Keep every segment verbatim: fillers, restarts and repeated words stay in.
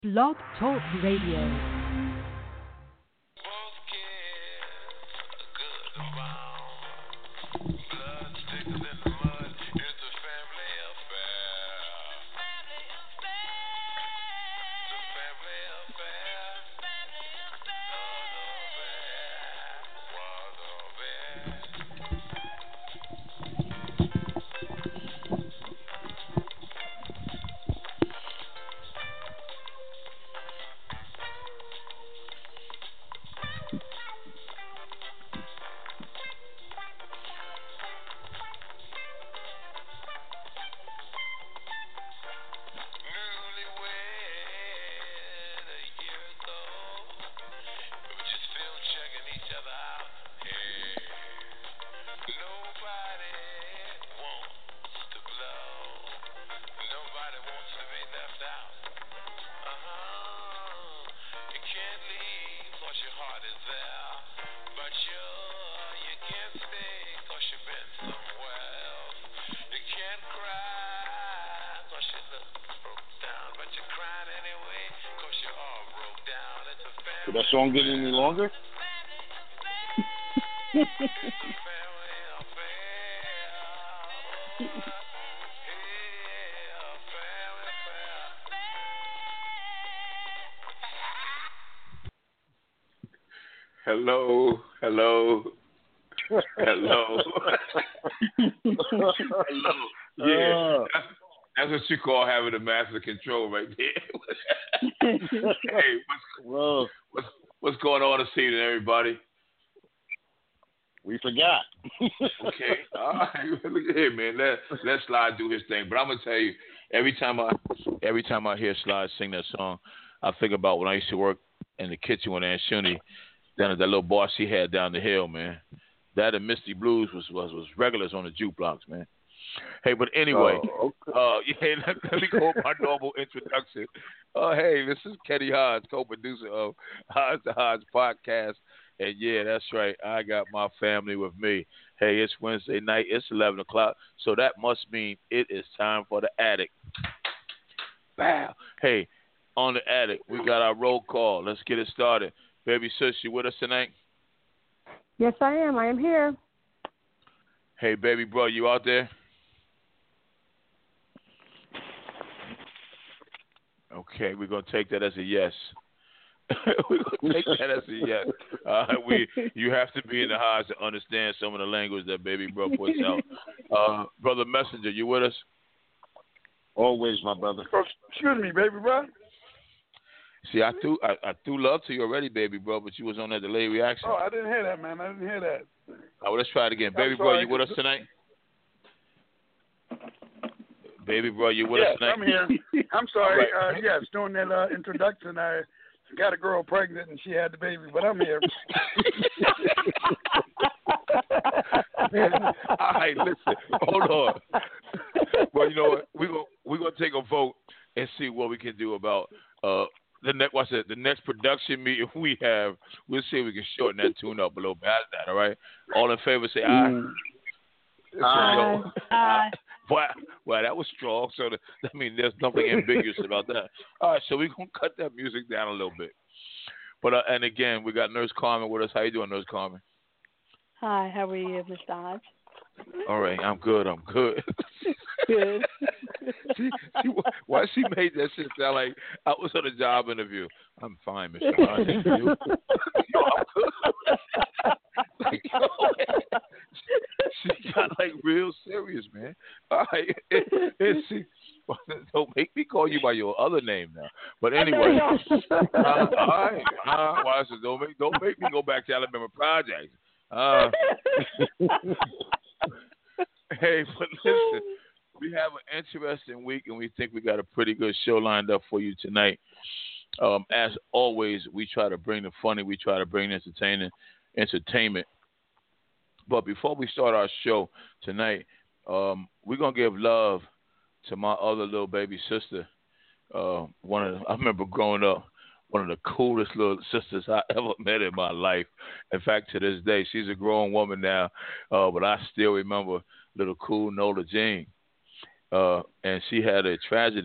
Blog Talk Radio. Did that song get any longer? Hello, hello, hello, hello. Yeah, Uh, that's, that's what you call having a master control right there. Hey, what's, well, what's what's going on this evening, everybody? we forgot. Okay, all right. Look at here, man. Let let Slide do his thing. But I'm gonna tell you, every time I every time I hear Slide sing that song, I think about when I used to work in the kitchen with Aunt Shuni, down at that little bar she had down the hill, man. That and Misty Blues was was, was regulars on the jukebox, man. Hey, but anyway, Oh, okay. uh, yeah, let, let me go with my normal introduction. Uh, hey, this is Kenny Hodge, co-producer of Hodge the Hodge podcast. And yeah, that's right. I got my family with me. Hey, it's Wednesday night. It's eleven o'clock. So that must mean it is time for the attic. Bow. Hey, on the attic, we got our roll call. Let's get it started. Baby sis, you with us tonight? Yes, I am. I am here. Hey, baby bro, you out there? Okay, we're going to take that as a yes. We're going to take that as a yes. Uh, we, you have to be in the Hodge to understand some of the language that baby bro puts out. Uh, Brother Messenger, you with us? Always, my brother. Oh, excuse me, baby bro. See, I threw I, I threw love to you already, baby bro, but you was on that delayed reaction. Oh, I didn't hear that, man. I didn't hear that. All right, well, let's try it again. I'm Baby bro, sorry. you with us tonight? Baby bro, you with Yes, us tonight? I'm here. I'm sorry. All Uh, right. yes, during that uh, introduction, I got a girl pregnant and she had the baby, but I'm here. Man, all right, listen, hold on. Well, you know what? We're going we're gonna take a vote and see what we can do about uh, the next, what's it, the next production meeting we have. We'll see if we can shorten that tune up a little bit. How's that, all right? All in favor, say aye. Mm. Aye. Aye. Wow, wow, that was strong. So the, I mean, there's nothing ambiguous about that. All right, so we're gonna cut that music down a little bit. But uh, and again, we got Nurse Carmen with us. How you doing, Nurse Carmen? Hi, how are you, Mister Hodge? All right, I'm good. I'm good. Good. she, she, why she made that shit sound like I was on a job interview? I'm fine, Mister Hodge. You? Yo, I'm good. Like, yo, she, she got like real serious, man. All right, and, and she, don't make me call you by your other name now. But anyway, uh, all right, uh, why well, don't make don't make me go back to Alabama Projects. Uh, hey, but listen, we have an interesting week, and we think we got a pretty good show lined up for you tonight. Um, as always, we try to bring the funny, we try to bring entertaining entertainment. But before we start our show tonight, um, we're gonna give love to my other little baby sister. Uh, one of the, I remember growing up, one of the coolest little sisters I ever met in my life. In fact, to this day, she's a grown woman now, uh, but I still remember little cool Nola Jean. Uh, and she had a tragedy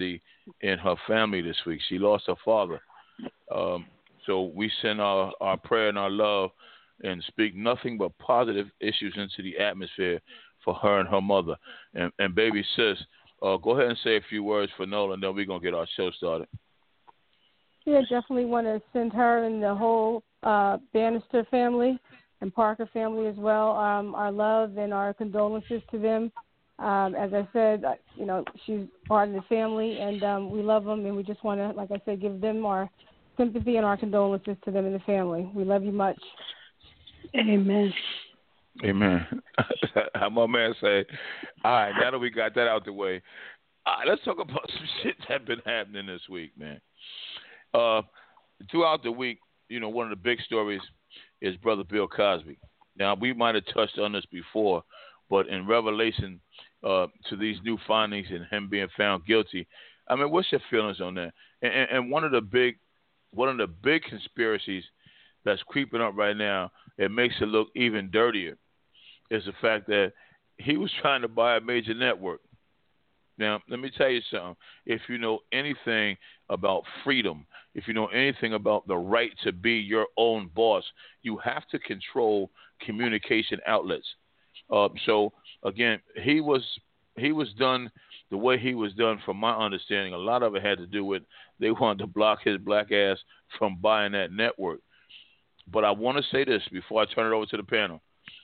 in her family this week. She lost her father. Um, so we send our, our prayer and our love and speak nothing but positive issues into the atmosphere for her and her mother. And, and baby sis, uh, go ahead and say a few words for Nolan, then we're going to get our show started. Yeah, definitely want to send her and the whole uh, Bannister family and Parker family as well um, our love and our condolences to them. Um, as I said, you know, she's part of the family, and um, we love them, and we just want to, like I said, give them our sympathy and our condolences to them and the family. We love you much. Amen. Amen. How my man say, all right, now that we got that out the way, all right, let's talk about some shit that's been happening this week, man. Uh, throughout the week, you know, one of the big stories is Brother Bill Cosby. Now, we might have touched on this before, but in revelation uh, to these new findings and him being found guilty, I mean, what's your feelings on that? And, and, and one of the big, one of the big conspiracies that's creeping up right now, it makes it look even dirtier, is the fact that he was trying to buy a major network. Now, let me tell you something. If you know anything about freedom, if you know anything about the right to be your own boss, you have to control communication outlets. Uh, so, again, he was he was done the way he was done, from my understanding. A lot of it had to do with they wanted to block his black ass from buying that network. But I want to say this before I turn it over to the panel.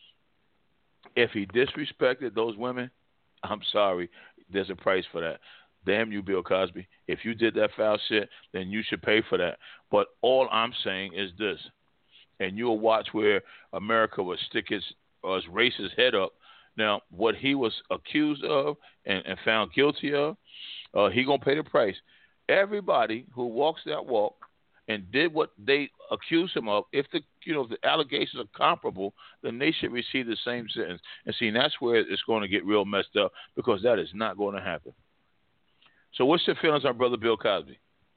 If he disrespected those women, I'm sorry. There's a price for that. Damn you, Bill Cosby. If you did that foul shit, then you should pay for that. But all I'm saying is this, and you'll watch where America will stick his, uh, his racist head up. Now, what he was accused of and, and found guilty of, uh, he going to pay the price. Everybody who walks that walk and did what they accused him of, if the you know if the allegations are comparable, then they should receive the same sentence. And see, that's where it's going to get real messed up, because that is not going to happen. So, what's your feelings on Brother Bill Cosby?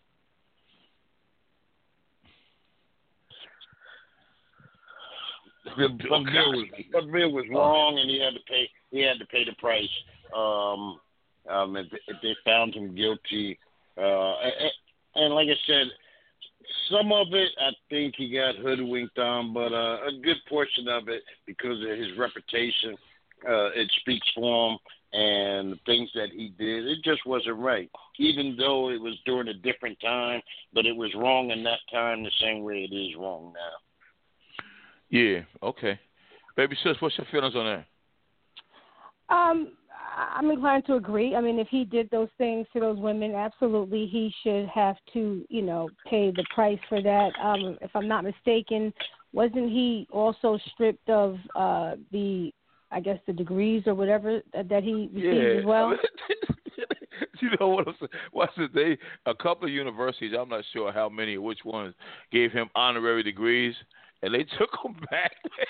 Brother Bill was, Brother Bill was wrong, and he had to pay. He had to pay the price. Um, um, if, if they found him guilty, uh, and, and like I said, some of it I think he got hoodwinked on, but uh, a good portion of it, because of his reputation, uh, it speaks for him, and the things that he did, it just wasn't right. Even though it was during a different time, but it was wrong in that time the same way it is wrong now. Yeah, okay. Baby sis, what's your feelings on that? Um, I'm inclined to agree. I mean, if he did those things to those women, absolutely he should have to, you know, pay the price for that. Um, if I'm not mistaken, wasn't he also stripped of uh, the, I guess, the degrees or whatever that he received yeah. as well? You know what I'm saying? What's it? They a couple of universities, I'm not sure how many or which ones, gave him honorary degrees, and they took them back.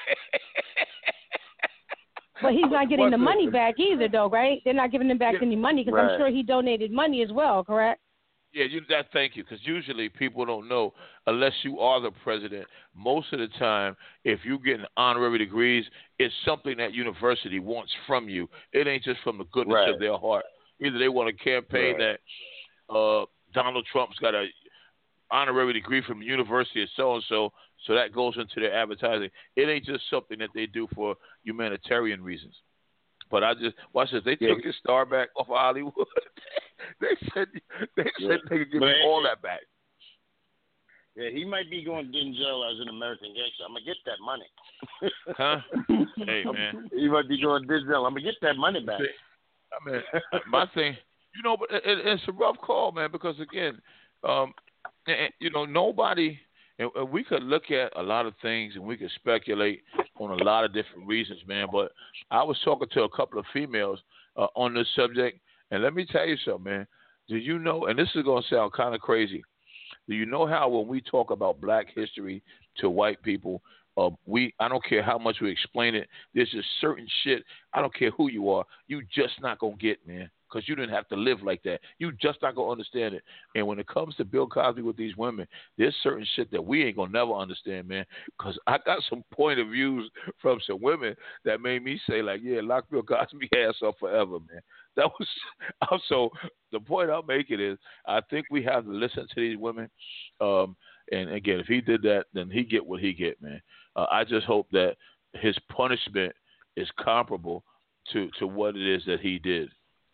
But he's not getting the money back either, though, right? They're not giving him back yeah, any money, because right. I'm sure he donated money as well, correct? Yeah, you. That. Thank you, because usually people don't know unless you are the president. Most of the time, if you get honorary degrees, it's something that university wants from you. It ain't just from the goodness right. of their heart. Either they want to campaign right. that uh, Donald Trump's got a honorary degree from the University of so and so, so that goes into their advertising. It ain't just something that they do for humanitarian reasons. But I just watch this. They yeah. took his star back off of Hollywood. they said they yeah. said they could give but him all that back. Yeah, he might be going Denzel as an American gangster. I'm gonna get that money. Huh? Hey man, he might be going Denzel. I'm gonna get that money back. I mean, my thing, you know, but it, it's a rough call, man, because again, um, you know, nobody. And we could look at a lot of things and we could speculate on a lot of different reasons, man. But I was talking to a couple of females uh, on this subject, and let me tell you something, man. Do you know, and this is going to sound kind of crazy, do you know how when we talk about black history to white people, uh, we I don't care how much we explain it, there's just certain shit, I don't care who you are, you just not going to get, man. because you didn't have to live like that. You just not going to understand it. And when it comes to Bill Cosby with these women, there's certain shit that we ain't going to never understand, man, because I got some point of views from some women that made me say, like, yeah, lock Bill Cosby ass up forever, man. That was also the point I'm making is I think we have to listen to these women. Um, and again, if he did that, then he get what he get, man. Uh, I just hope that his punishment is comparable to, to what it is that he did.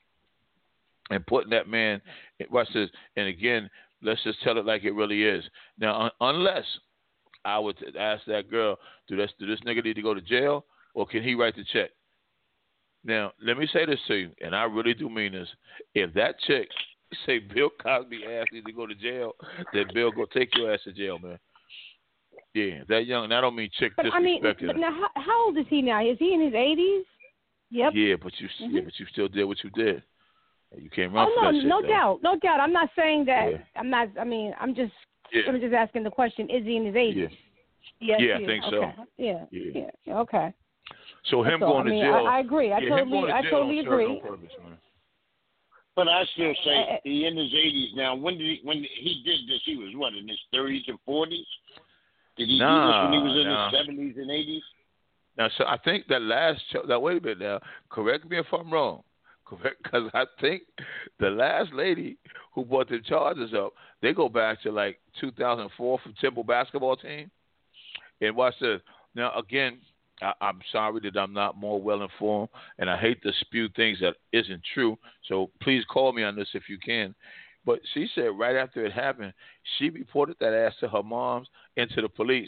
And putting that man, watch this, and again, let's just tell it like it really is. Now, un- unless I would ask that girl, do this, do this nigga need to go to jail, or can he write the check? Now, let me say this to you, and I really do mean this. If that chick say Bill Cosby ass needs to go to jail, then Bill go take your ass to jail, man. Yeah, that young, and I don't mean chick But I mean, disrespecting but her. now, how, how old is he now? Is he in his eighties? Yep. Yeah, but you, Mm-hmm. yeah, but you still did what you did. You can't run Oh for no, that shit, no though. doubt, no doubt. I'm not saying that. Yeah. I'm not. I mean, I'm just. Yeah. I'm just asking the question: is he in his eighties? Yeah. Yes, Yeah, I he is. think so. Okay. Yeah. Yeah. Yeah. Okay. So him That's all. going I mean, to jail. I, I agree. I yeah, him totally, going to I jail totally don't serve agree. no purpose, man. But I still Uh, say he in his eighties now. When did he, when he did this? He was what, in his thirties and forties? Did he Nah, do this when he was in nah. his seventies and eighties? Now, so I think that last cho- now wait a minute now. Correct me if I'm wrong. Correct, because I think the last lady who brought the charges up, they go back to like two thousand four from Temple basketball team. And watch this. Now again, I, I'm sorry that I'm not more well informed, and I hate to spew things that isn't true. So please call me on this if you can. But she said right after it happened, she reported that ass to her moms and to the police.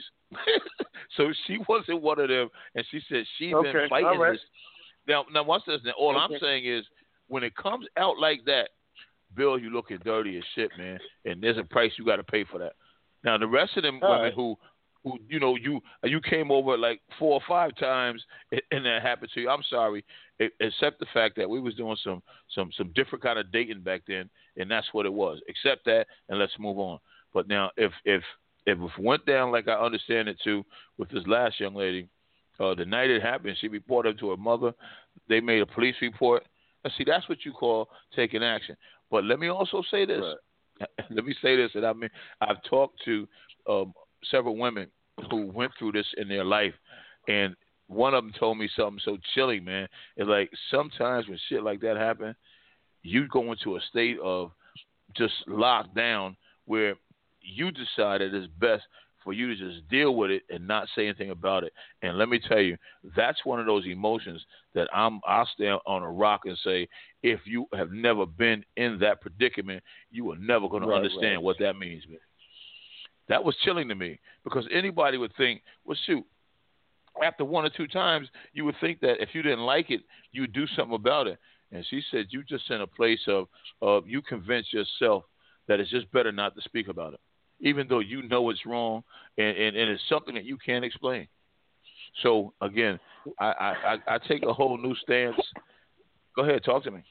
So she wasn't one of them, and she said she's Okay, been fighting all right. this. Now, now watch this. Now, all Okay. I'm saying is, when it comes out like that, Bill, you looking dirty as shit, man, and there's a price you got to pay for that. Now, the rest of them All women right. who, who, you know, you you came over like four or five times, and, and that happened to you. I'm sorry, e- except the fact that we was doing some some some different kind of dating back then, and that's what it was. Accept that, and let's move on. But now, if if if it went down like I understand it too with this last young lady, uh, the night it happened, she reported to her mother. They made a police report. And see, that's what you call taking action. But let me also say this. Right. Let me say this, and I mean, I've talked to um, several women who went through this in their life, and one of them told me something so chilling, man. It's like sometimes when shit like that happen, you go into a state of just locked down where you decide that it's best for you to just deal with it and not say anything about it. And let me tell you, that's one of those emotions that I'm, I'll stand on a rock and say, if you have never been in that predicament, you are never going to Right, understand right. what that means, man. That was chilling to me because anybody would think, well, shoot, after one or two times, you would think that if you didn't like it, you would do something about it. And she said, you just in a place of, of you convince yourself that it's just better not to speak about it, even though you know it's wrong and, and, and it's something that you can't explain. So, again, I, I, I take a whole new stance. Go ahead, talk to me.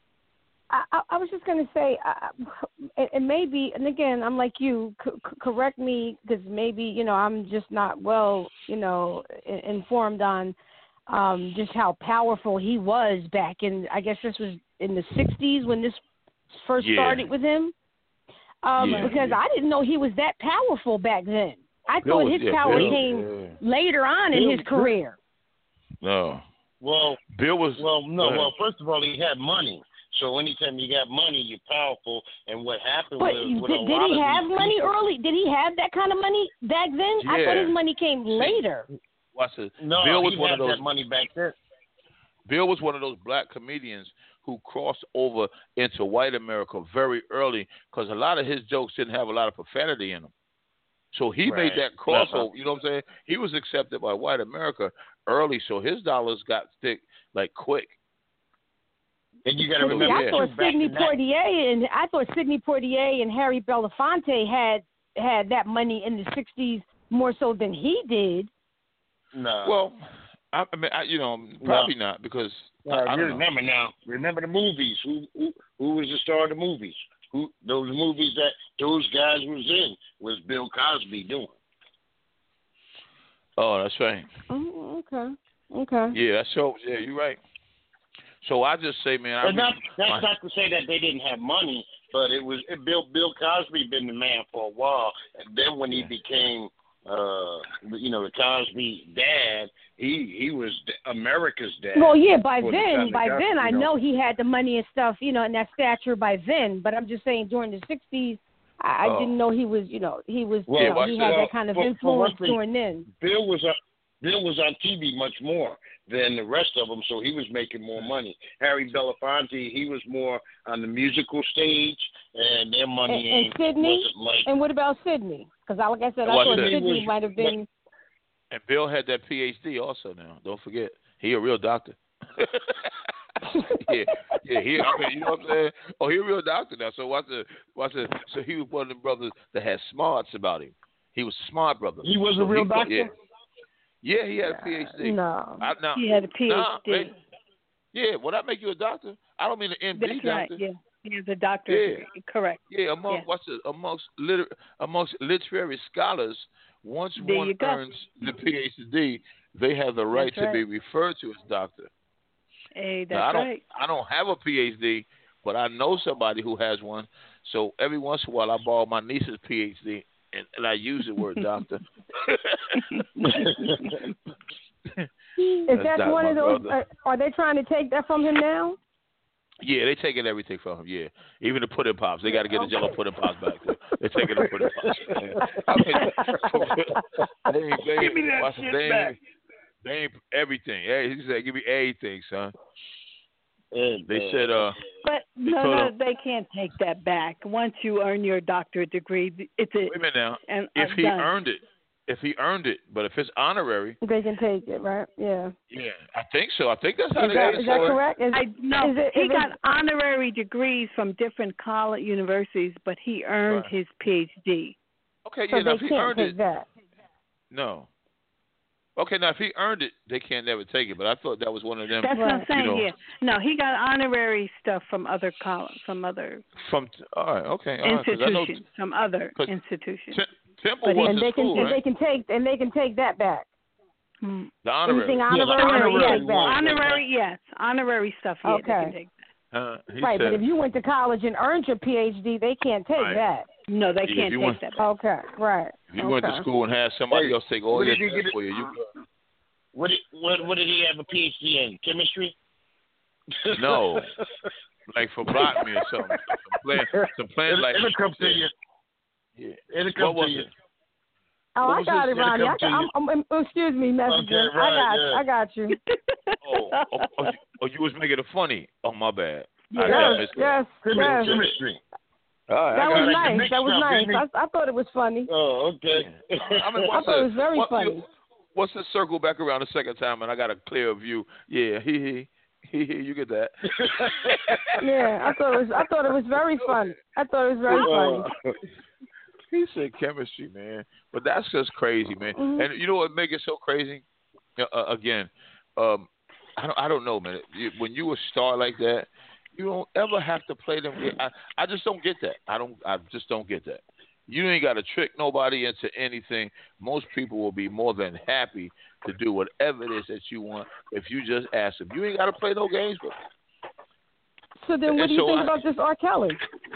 I, I, I was just going to say, uh, it, it may be, and again, I'm like you, c- c- correct me, because maybe, you know, I'm just not well, you know, I- informed on um, just how powerful he was back in, I guess this was in the sixties when this first Yeah. started with him. Um, Yeah, because yeah. I didn't know he was that powerful back then. I Bill thought was- his yeah, power Bill- came yeah. later on in Bill- his career. No. Well, Bill was. well, go no. ahead. Well, first of all, he had money. So anytime you got money, you're powerful. And what happened But was, did, with a did lot he of have these money people- early? Did he have that kind of money back then? I thought Yeah. his money came later. Watch this. No, Bill was he one had of those. that money back then. Bill was one of those black comedians who crossed over into white America very early because a lot of his jokes didn't have a lot of profanity in them. So he Right. made that crossover. You know what I'm saying? He was accepted by white America early, so his dollars got thick like quick. And you got to See, remember, I yeah. thought too, back Sidney in that- Poitier and I thought Sidney Poitier and Harry Belafonte had had that money in the sixties more so than he did. No. Well, I, I mean, I, you know, probably not because Well, I, I you don't know. remember now. Remember the movies. Who, who who was the star of the movies? Who those movies that those guys was in was Bill Cosby doing. Oh, that's right. Oh, okay, okay. Yeah, that shows. Yeah, you're right. So I just say, man, I And not, that's my, not to say that they didn't have money, but it was it, Bill Bill Cosby been the man for a while, and then when he became, uh, you know, the Cosby dad, he he was America's dad. Well, yeah, by for the then, time by they got, then, I you know he had the money and stuff, you know, and that stature by then. But I'm just saying, during the sixties, I, Oh. I didn't know he was, you know, he was, Well, you know, watch he it. had Well, that kind of for- for influence one thing, during then. Bill was on Bill was on T V much more than the rest of them, so he was making more money. Harry Belafonte, he was more on the musical stage, and their money And, and Sydney, wasn't like. and what about Sydney? Because like I said, I Watch thought it. Sydney Was- might have been. and Bill had that P H D also. Now, don't forget, he a real doctor. yeah, yeah. He, I mean, you know what I'm saying? Oh, he a real doctor now. So watch the, watch the. So he was one of the brothers that had smarts about him. He was a smart brother. He was a So real he- doctor? Yeah. Yeah, he had a P H D. No. I, now, He had a P H D. Nah, man, yeah, would that make you a doctor? I don't mean an M D That's doctor. right. Yeah, he has a doctor. Yeah. Correct. Yeah, among Yeah. what's it, amongst liter, amongst literary scholars, once There one you go. earns the P H D, they have the right That's to be right. referred to as doctor. Hey, that's Now, I don't, right. I don't have a P H D, but I know somebody who has one. So every once in a while, I borrow my niece's P H D, and, and I use the word doctor. Is That's that not one my of those? brother. Uh, are they trying to take that from him now? Yeah, they taking everything from him. Yeah, even the pudding pops. They got to get the Jello pudding pops back. Too. They're taking the pudding pops. I mean, they ain't, they Give me that watch, shit they back. ain't, they ain't everything. Hey, he said, "Give me everything, son." And, They uh, said, "Uh, But They no, told no, him- they can't take that back. Once you earn your doctorate degree, it's a wait a minute now. and If uh, he done. earned it, if he earned it, but if it's honorary, They can take it, right? Yeah. yeah, I think so. I think that's how Is they that, got it. is that So- correct? Is, I no, is it, he if got it's- honorary degrees from different college universities, but he earned Right. his P H D. Okay, so yeah. Now they if he can't earned take it, that. no. Okay, now if he earned it, they can't never take it. But I thought that was one of them. That's what I'm Right. saying. You know. Yeah, no, he got honorary stuff from other college, from other From all right, okay, all right. 'Cause I know institutions, from other 'cause institutions. Tem- Temple But was and in they can school, and right? they can take and they can take that back. Hmm. The honorary. Anything Yeah, the honorary, honorary they take one. back. Honorary, yes, honorary stuff. Yeah, they Okay. can take that. Uh, he Right, said, but if you went to college and earned your P H D, they can't take Right. that. No, they Yeah, if can't you take want- that back. Okay, right. if you went to Okay. school and had somebody Hey, else take all what your did you stuff get it- for you, you good. What, did, what what did he have a P H D in? Chemistry? No. Like for botany or something. Some plant, some plant It'll, like it'll come to you. Yeah. It'll come What was to you. it? Oh, What I was got this? it, It'll Ronnie. I come to got, I'm, I'm, I'm, excuse me, messenger. Okay, right, I got, yeah. I got you. Oh, oh, oh, you, oh, you was making it funny. Oh, my bad. I Yes, got missed that. yes, Chemi- yes. Chemistry. All right, That I got was it. like the nice. mixed That was stuff, nice. didn't I, I thought it was funny. Oh, okay. I mean, I what's thought it the- was very what- funny. you- What's the circle back around the second time, and I got a clear view? Yeah, he he he he. You get that? Yeah, I thought it was. I thought it was very funny. I thought it was very funny. Uh, He said chemistry, man. But that's just crazy, man. Mhm. And you know what make it so crazy? Uh, uh, again, um, I don't I don't know, man. You- When you a star like that, you don't ever have to play them. I I just don't get that. I don't. I just don't get that. You ain't got to trick nobody into anything. Most people will be more than happy to do whatever it is that you want if you just ask them. You ain't got to play no games with them. So then, what And do you so think I- about this R. Kelly?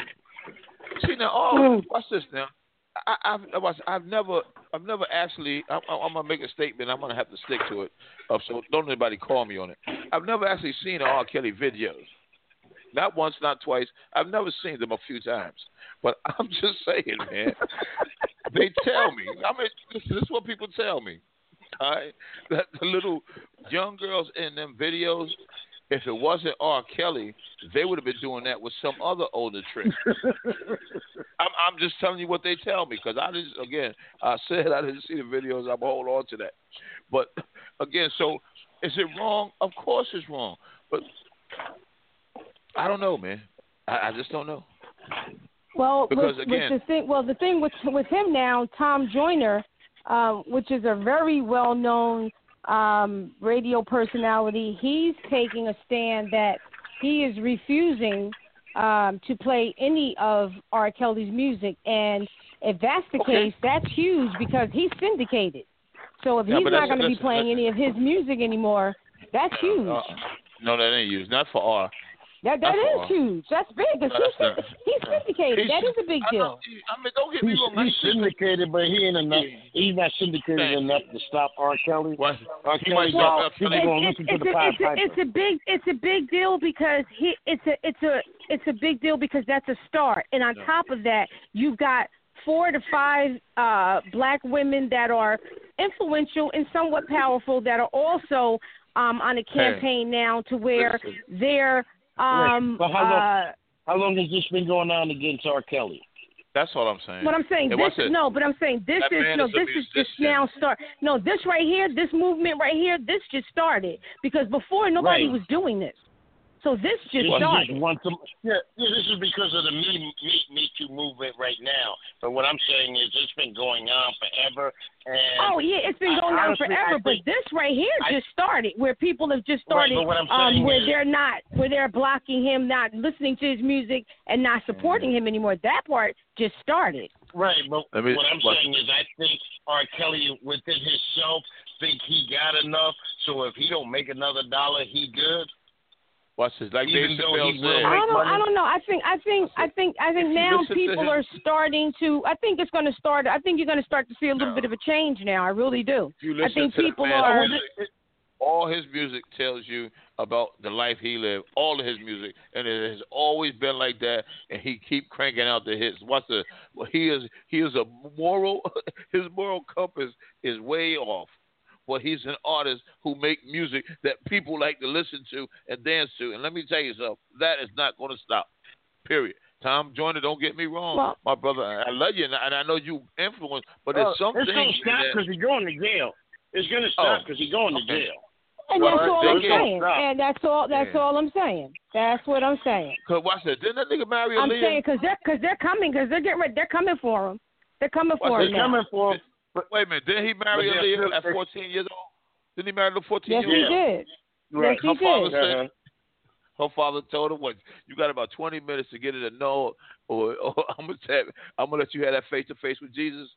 See now, oh, watch this now. I, I've I watch, I've never I've never actually. I'm, I'm gonna make a statement. I'm gonna have to stick to it. Uh, so don't anybody call me on it. I've never actually seen an R. Kelly videos. Not once, not twice. I've never seen them a few times. But I'm just saying, man. They tell me. I mean, this, this is what people tell me. All right, that the little young girls in them videos, if it wasn't R. Kelly, they would have been doing that with some other older trick. I'm, I'm just telling you what they tell me because I didn't. Again, I said I didn't see the videos. I'm gonna hold on to that. But again, so is it wrong? Of course, it's wrong. But I don't know, man. I, I just don't know. Well, Because, with, again- with the thing, well, the thing with with him now, Tom Joyner, um, which is a very well-known um, radio personality, he's taking a stand that he is refusing um, to play any of R. Kelly's music, and if that's the Okay. case, that's huge because he's syndicated. So if Yeah, he's but not that's- going to be that's- playing that's- any of his music anymore, that's huge. Uh, No, that ain't used. Not for R. That that That's is all. huge. That's big. 'Cause No, he's, that's not. he's No. syndicated. He's- That is a big I, deal. know, I mean, don't get me He's, wrong. he's syndicated, but he ain't enough. He's not syndicated Thank enough to stop R. Kelly. What? R. He might Kelly, stop well, R. people Kelly. gonna It's, listen it's, to the it's, Pied it's, a, Piper. it's a big it's a big deal because he it's a it's a it's a big deal because that's a start, and on No. top of that, you've got four to five uh, black women that are influential and somewhat powerful that are also um, on a campaign now to where Listen. they're um, But how long- uh, How long has this been going on against R. Kelly? That's all I'm saying. What I'm saying, Hey, this watch is this. no, but I'm saying this That is man no, is a this is just musician. now start. No, this right here, this movement right here, this just started because before nobody Right. was doing this. So this just This is started. just one to, yeah, yeah, this is because of the Me, Me, Me Too movement right now. But what I'm saying is it's been going on forever. And Oh yeah, it's been I- going on honestly, forever, I but think- this right here I- just started where people have just Right, started but what I'm um saying where is- they're not where they're blocking him, not listening to his music and not supporting him anymore. That part just started. Right, but Let me- what I'm watch saying is I think R. Kelly within himself think he got enough. So if he don't make another dollar, he good. Watch this. Like Even Dave though Chappelle he will said. I make don't know. money? I don't know. I think. I think. I think. I think If you now listen to people him- are starting to. I think it's going to start. I think you're going to start to see a little No. bit of a change now. I really do. If you I listen think to people the man's are. music, all his music tells you about the life he lived. All of his music, and it has always been like that. And he keep cranking out the hits. What's the? Well, he is. He is a moral. His moral compass is way off. But he's an artist who make music that people like to listen to and dance to. And let me tell you something. That is not going to stop. Period. Tom Joyner, don't get me wrong, Well- my brother. I love you, and I and I know you influence. But there's Uh, some it's things gonna stop that- because he's going to jail. It's gonna stop Oh, because he's going to okay. jail. And Well, that's all they I'm can't saying. stop. And that's all. That's Yeah. all I'm saying. That's what I'm saying. Cause watch that. Didn't that nigga marry I'm Aaliyah? saying because they're because they're coming because they're getting ready. They're coming for him. They're coming What's for this him They're now. coming for him. Wait a minute. Didn't he marry But they're Aaliyah still- at they're- fourteen years old? Didn't he marry the fourteen Yes, year he old? did. Right. Yes, he Her father did. said Uh-huh. her father told her, "What? You got about twenty minutes to get it a no, or, or I'm gonna tell, I'm gonna let you have that face to face with Jesus."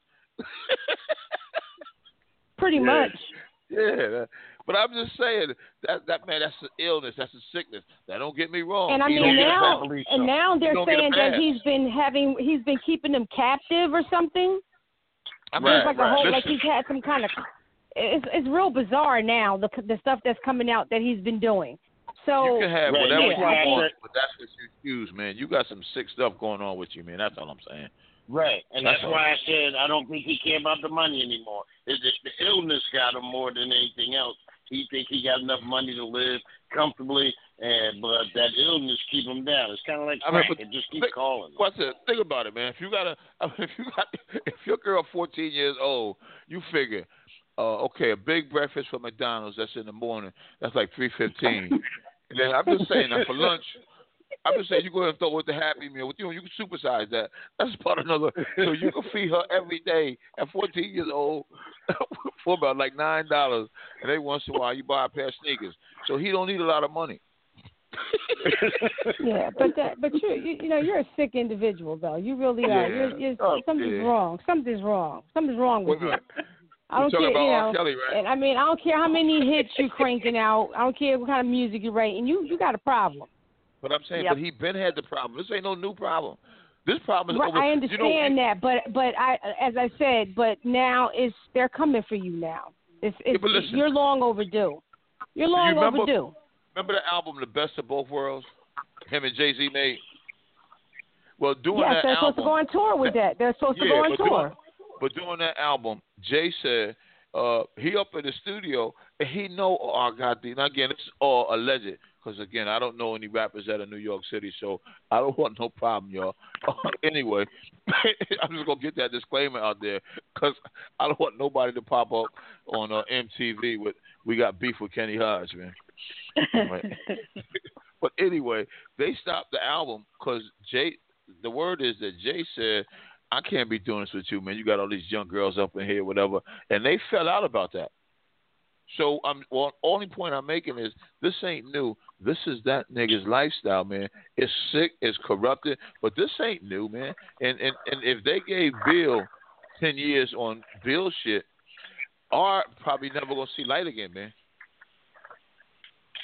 Pretty Yeah. much. Yeah, that- but I'm just saying that that man, that's an illness, that's a sickness. Now, don't get me wrong. And I He mean don't get a now, family and show. now they're don't get a saying that pass. he's been having, he's been keeping them captive or something. I mean, There's like a whole, like listen, he's had some kind of. It's it's real bizarre now the the stuff that's coming out that he's been doing. So you can have Right, whatever yeah, you I want, think- but that's what you choose, man. You got some sick stuff going on with you, man. That's all I'm saying. Right, and That's that's, all. why I said I don't think he care about the money anymore. It's just the illness got him more than anything else. He think he got enough money to live comfortably, and but that illness keep him down. It's kind of like I mean, crack. but it just keeps think- calling. What's it? Think about it, man. If you got a, I mean, if you got, if your girl fourteen years old, you figure, uh, okay, a big breakfast from McDonald's that's in the morning, that's like three fifteen. And then I'm just saying, now for lunch, I'm just saying you go ahead and throw with the Happy Meal. With you, you can supersize that. That's about another. So you can feed her every day at fourteen years old for about like nine dollars, and every once in a while you buy a pair of sneakers. So he don't need a lot of money. yeah, but that, but you, you you know you're a sick individual though. You really are. Yeah. You're, you're, Oh, something's yeah. wrong. Something's wrong. Something's wrong with Wait a you. minute. I don't You're care. talking about You R. know. Kelly, right? And I mean, I don't care how many hits you cranking out. I don't care what kind of music you're writing. You you got a problem. But I'm saying, Yep. but he been had the problem. This ain't no new problem. This problem is Right, over. I you understand know, that, but but I, as I said, but now it's they're coming for you now. It's, it's but listen. you're long overdue. You're long remember- overdue. Remember the album, The Best of Both Worlds? Him and Jay Z made. Well, doing Yes, that they're album, supposed to go on tour with that. They're supposed yeah, to go on but tour. Doing, but doing that album, Jay said uh, he up in the studio and he know R. Gotti. Now again, it's all alleged because again, I don't know any rappers out of New York City, so I don't want no problem, y'all. Anyway, I'm just gonna get that disclaimer out there because I don't want nobody to pop up on uh, M T V with we got beef with Kenny Hodge, man. Right. But anyway, they stopped the album because Jay. The word is that Jay said, "I can't be doing this with you, man. You got all these young girls up in here, whatever," and they fell out about that. So I'm well. Only point I'm making is this ain't new. This is that nigga's lifestyle, man. It's sick. It's corrupted. But this ain't new, man. And and and if they gave Bill ten years on Bill shit, R probably never gonna see light again, man.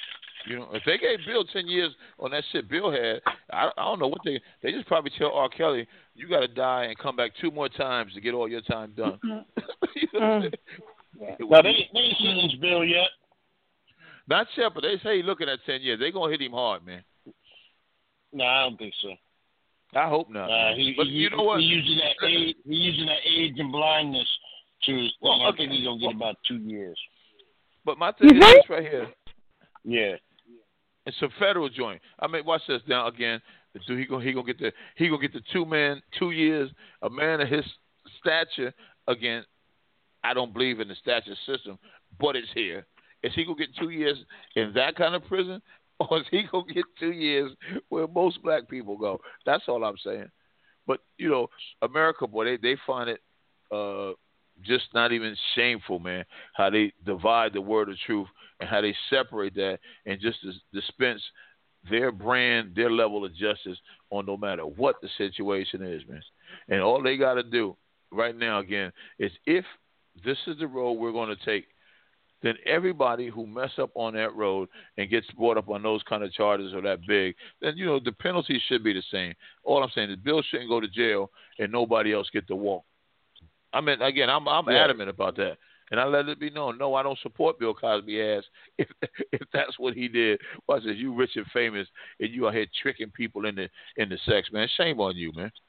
You know, if they gave Bill ten years on that shit Bill had, I, I don't know what they they just probably tell R. Kelly, you got to die and come back two more times to get all your time done. You know what I'm saying? Yeah. Well, they they ain't sentenced Bill yet. Not yet, but they say he's looking at ten years. They gonna hit him hard, man. No, I don't think so. I hope not. Uh, he, but he, you know what? He using that age, he using that age and blindness to. Well, I think he's gonna get about two years. But my thing is this right here. Yeah. It's a federal joint. I mean, watch this now again. The dude, he gonna he gonna get the he gonna get the two man two years. A man of his stature again. I don't believe in the stature system, but it's here. Is he gonna get two years in that kind of prison, or is he gonna get two years where most black people go? That's all I'm saying. But you know, America, boy, they they find it uh, just not even shameful, man. How they divide the word of truth and how they separate that and just dispense their brand, their level of justice on no matter what the situation is, man. And all they got to do right now, again, is if this is the road we're going to take, then everybody who mess up on that road and gets brought up on those kind of charges or that big, then, you know, the penalty should be the same. All I'm saying is Bill shouldn't go to jail and nobody else get to walk. I mean, again, I'm I'm yeah. adamant about that. And I let it be known, no, I don't support Bill Cosby ass if if that's what he did. Watch this, you rich and famous, and you out here tricking people into into sex, man. Shame on you, man.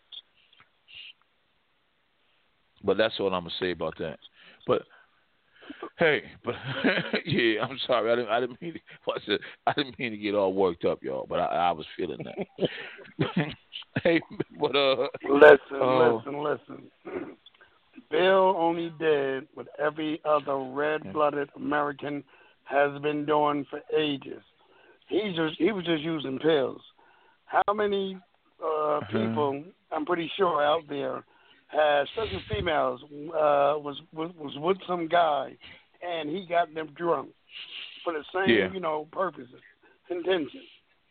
But that's what I'm gonna say about that. But hey, but yeah, I'm sorry, I didn't I didn't mean to, watch this, I didn't mean to get all worked up, y'all. But I, I was feeling that. Hey, but uh, listen, uh, listen, listen. Bill only did what every other red-blooded American has been doing for ages. He just he was just using pills. How many uh, people, I'm pretty sure out there, had, especially females, uh, was, was was with some guy, and he got them drunk for the same, yeah. you know, purposes, intention.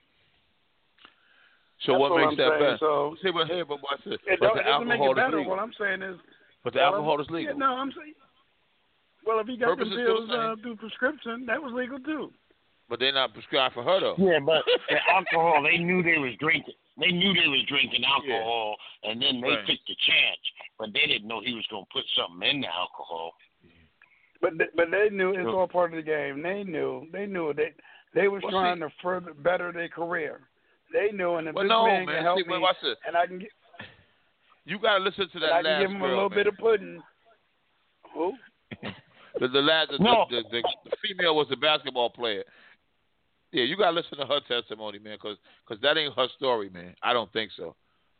So That's what, what makes I'm that saying. better? So, See, but hey, but watch this. It, but don't, the it doesn't make alcohol it better. is legal. What I'm saying is, But the alcohol is legal. Yeah, no, I'm saying. Well, if he got Purpose them pills uh, through prescription, that was legal too. But they're not prescribed for her though. Yeah, but the alcohol, they knew they was drinking. They knew they was drinking alcohol, yeah. and then they right. took the chance. But they didn't know he was going to put something in the alcohol. But they, but they knew it's all part of the game. They knew they knew they they was well, trying see, to further better their career. They knew, and if well, this no, man, man can help see, me, watch this. and I can get, you got to listen to that I last can give him girl, a little man. bit of pudding. Who? the the, last, the, no. the, the, the female was a basketball player. Yeah, you got to listen to her testimony, man, because cause that ain't her story, man. I don't think so.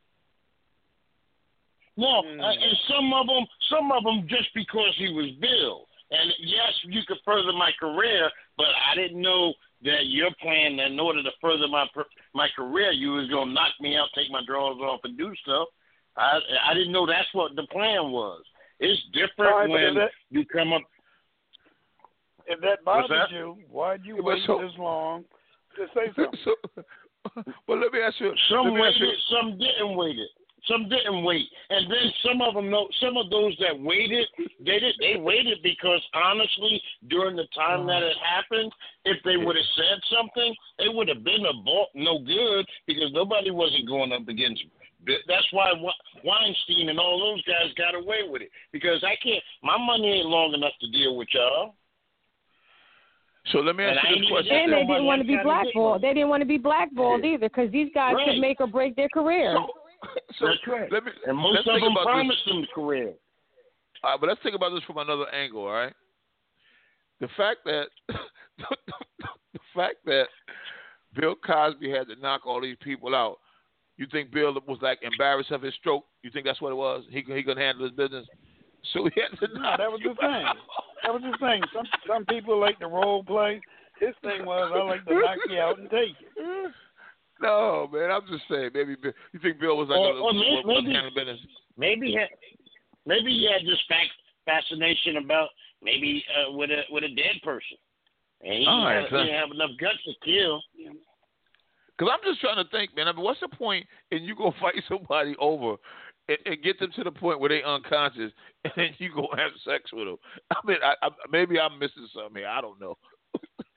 No, mm. uh, and some of them, some of them just because he was Bill. And yes, you could further my career, but I didn't know that your plan, in order to further my my career, you was gonna knock me out, take my drawers off, and do stuff. I I didn't know that's what the plan was. It's different right, when that, you come up. If that bothers that? you, why'd you Yeah, wait so, this long to say something? So, well, let me ask you. Some let me ask waited, you, some didn't wait it. Some didn't wait, and then some of them know. Some of those that waited, they did. They waited because honestly, during the time that it happened, if they would have said something, it would have been a ball, no good because nobody wasn't going up against. That's why Weinstein and all those guys got away with it because I can't. My money ain't long enough to deal with y'all. So let me ask and you this question. And they didn't want to be blackballed. They didn't want to be blackballed either because these guys right. could make or break their career. So, so That's right. Let me, and most let's of think them about promised this. them a career. All right, but let's think about this from another angle. All right, the fact that the fact that Bill Cosby had to knock all these people out. You think Bill was like embarrassed of his stroke? You think that's what it was? He he couldn't handle his business, so he had to. No, that was the thing. That was the thing. Some some people like to role play. His thing was I like to knock you out and take it. No, man, I'm just saying. Maybe Bill, you think Bill was like or, a, or maybe, was maybe, handling business? maybe he had, maybe he had this fascination about maybe uh, with a with a dead person, and he, All right, had, he didn't have enough guts to kill. Because I'm just trying to think, man. I mean, what's the point in you go fight somebody over and, and get them to the point where they unconscious, and then you go have sex with them? I mean, I, I, maybe I'm missing something here. I don't know.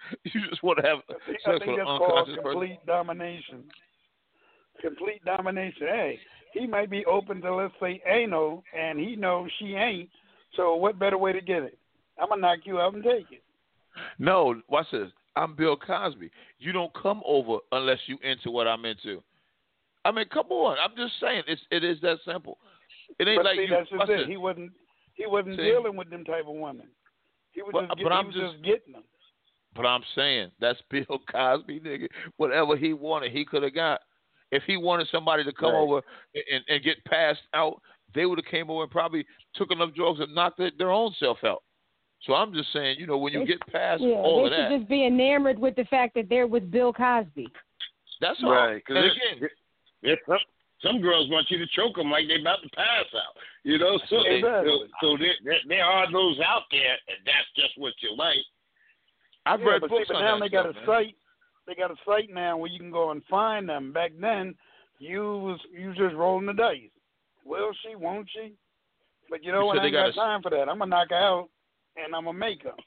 You just want to have I think, sex I think with an that's called unconscious complete person. domination. Complete domination. Hey, he might be open to, let's say, anal, and he knows she ain't. So what better way to get it? I'm gonna knock you out and take it. No, watch this. I'm Bill Cosby. You don't come over unless you into what I'm into. I mean, come on. I'm just saying, it's it is that simple. It ain't But like see, you. that's just watch it. this. He wasn't. He wasn't See? dealing with them type of women. He was But- just. but Get, he I'm was just- just getting them. But I'm saying that's Bill Cosby, nigga. Whatever he wanted, he could have got. If he wanted somebody to come Right. over and, and get passed out, they would have came over and probably took enough drugs and knocked their, their own self out. So I'm just saying, you know, when you They- get past Yeah, all they of should that, just be enamored with the fact that they're with Bill Cosby. that's all. Right, because And again, some, some girls want you to choke them like they about to pass out. You know, so Exactly. so, so there, there, there are those out there, and that's just what you like. I've Yeah, read but books see, but on now that they got stuff, a man. site. They got a site now where you can go and find them. Back then, you was you just rolling the dice. Will she? Won't she? But you know You what? said I they ain't got got a- time for that. I'm gonna knock her out, and I'm gonna make her.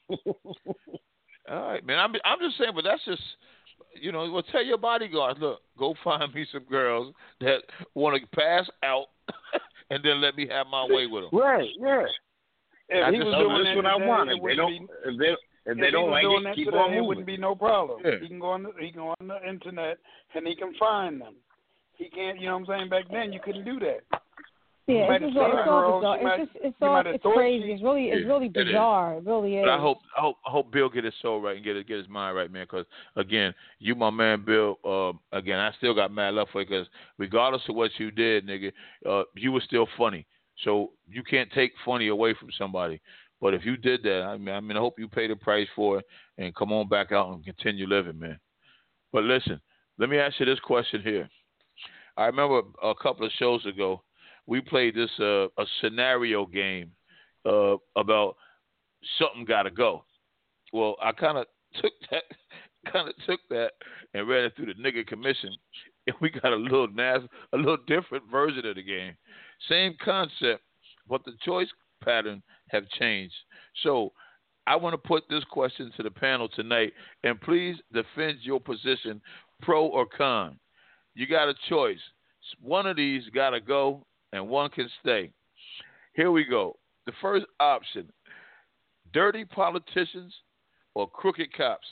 All right, man. I'm I'm just saying, but that's just, you know, well, tell your bodyguard, look, go find me some girls that want to pass out, and then let me have my way with them. Right, yeah. If I he just- was So doing that's that what I today, want. it If they wouldn't don't, be. if they, if If they he don't was like doing it, that keep today, on it moving. wouldn't be no problem. Yeah. He can go on the, he can go on the internet and he can find them. He can't, you know what I'm saying? Back then, you couldn't do that. Yeah, might it's have just all, seen it's a all girl, bizarre. she might- It's just it's you all might have it's thought crazy. she- It's really it's Yeah, really it is. bizarre. It really is. But I hope, I hope, I hope Bill get his soul right and get it, get his mind right, man. Because again, you, my man, Bill. Uh, again, I still got mad love for you because regardless of what you did, nigga, uh, you were still funny. So you can't take funny away from somebody. But if you did that, I mean, I mean, I hope you pay the price for it and come on back out and continue living, man. But listen, let me ask you this question here. I remember a couple of shows ago, we played this uh, a scenario game uh, about something got to go. Well, I kind of took that, kind of took that and ran it through the nigga commission, and we got a little nas- a little different version of the game. Same concept, but the choice pattern have changed. So I want to put this question to the panel tonight, and please defend your position, pro or con. You got a choice. One of these got to go, and one can stay. Here we go. The first option, dirty politicians or crooked cops?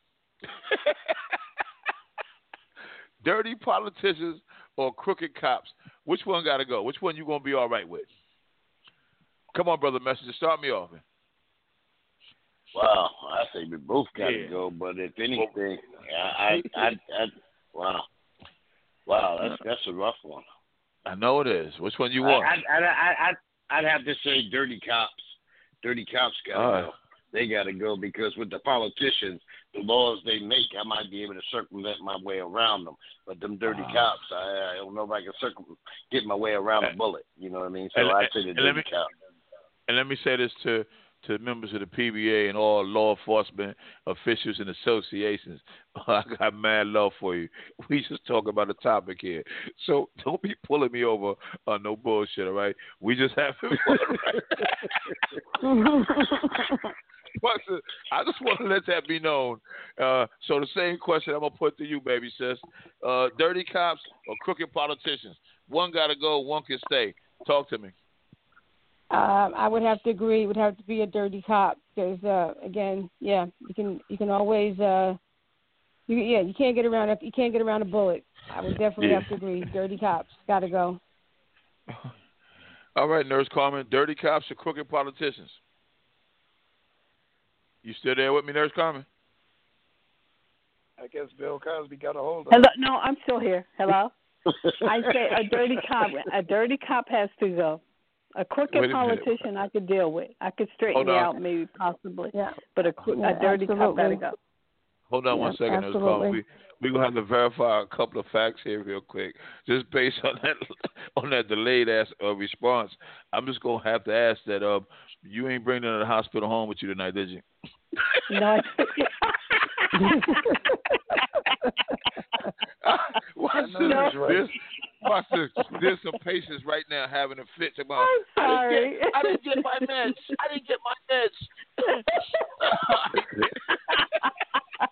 Dirty politicians or crooked cops? Which one got to go? Which one you going to be all right with? Come on, Brother Messenger. Start me off. Wow, I say we both got to Yeah. go. But if anything, I, I, I, I, wow, wow, that's that's a rough one. I know it is. Which one you want? I, I, I, I, I'd, I'd have to say dirty cops. Dirty cops got to All right. go. They got to go because with the politicians, the laws they make, I might be able to circumvent my way around them. But them dirty Uh, cops, I, I don't know if I can circum get my way around a bullet. You know what I mean? So and- I'd say the and let dirty me- cop. And let me say this to to members of the P B A and all law enforcement officials and associations. I got mad love for you. We just talk about a topic here. So don't be pulling me over on no bullshit, all right? We just having fun, right? But, uh, I just want to let that be known. Uh, so the same question I'm going to put to you, baby sis. Uh, dirty cops or crooked politicians? One got to go, one can stay. Talk to me. Um, I would have to agree. It would have to be a dirty cop because, uh, again, yeah, you can you can always, uh, you, yeah, you can't get around a, you can't get around a bullet. I would definitely Yeah. have to agree. Dirty cops got to go. All right, Nurse Carmen. Dirty cops or crooked politicians? You still there with me, Nurse Carmen? I guess Bill Cosby got a hold of Hello, it. no, I'm still here. Hello. I say a dirty cop. A dirty cop has to go. A crooked Wait a minute. politician I could deal with. I could straighten Hold you on. out, maybe possibly. Yeah. But a, cro- Yeah, a dirty cop got to absolutely. go. Hold on one Yeah, second, Nurse Carmen. absolutely. We we're gonna have to verify a couple of facts here real quick, just based on that on that delayed ass uh, response. I'm just gonna have to ask that. Uh, you ain't bringing her to the hospital home with you tonight, did you? No, I Watch I know this. that's right. This- watch this. There's some patients right now having a fit about. I'm sorry. I didn't get, I didn't get my meds. I didn't get my meds.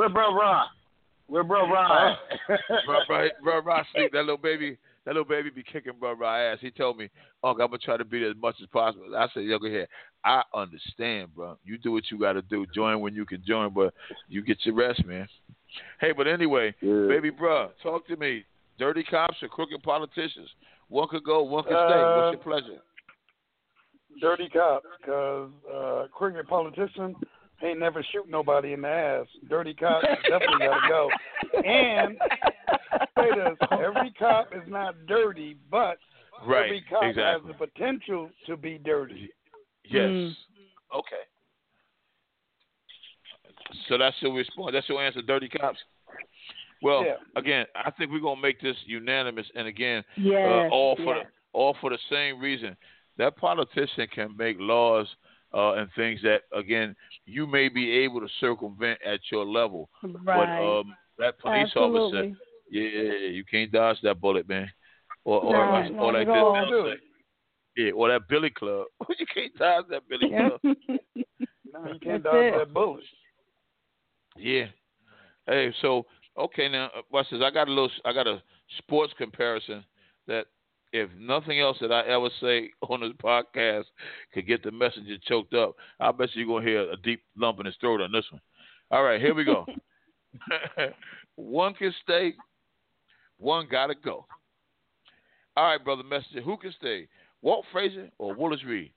bro Ron? Where bro Ron? bro, bro, bro Ron sleep. That little baby, that little baby be kicking bro Ron ass. He told me, "Oh, I'm gonna try to beat it as much as possible." I said, "Yo, go ahead. I understand, bro. You do what you got to do. Join when you can join, but you get your rest, man." Hey, but anyway, yeah. baby, bro, talk to me. Dirty cops or crooked politicians? One could go, one could Uh, stay. What's your pleasure? Dirty cop, because uh, crooked politician ain't never shoot nobody in the ass. Dirty cop definitely got to go. And say this, every cop is not dirty, but right, every cop exactly. has the potential to be dirty. Yes. Mm. Okay. So that's your response. That's your answer, dirty cops? Well, yeah. again, I think we're gonna make this unanimous, and again, yes, uh, all for yes. the all for the same reason. That politician can make laws uh, and things that, again, you may be able to circumvent at your level. Right. But um, that police Absolutely. officer, yeah, you can't dodge that bullet, man. Or or, Nah, or, not or like at all. this, yeah, or that Billy Club. You can't dodge that Billy Yeah. Club. No, you can't That's dodge it. that bullet. Yeah. Hey, so okay now, uh, watch this. I got a little. I got a sports comparison that, if nothing else that I ever say on this podcast could get the messenger choked up, I bet you're gonna hear a deep lump in his throat on this one. All right, here we go. One can stay, one gotta go. All right, brother messenger, who can stay? Walt Frazier or Willis Reed?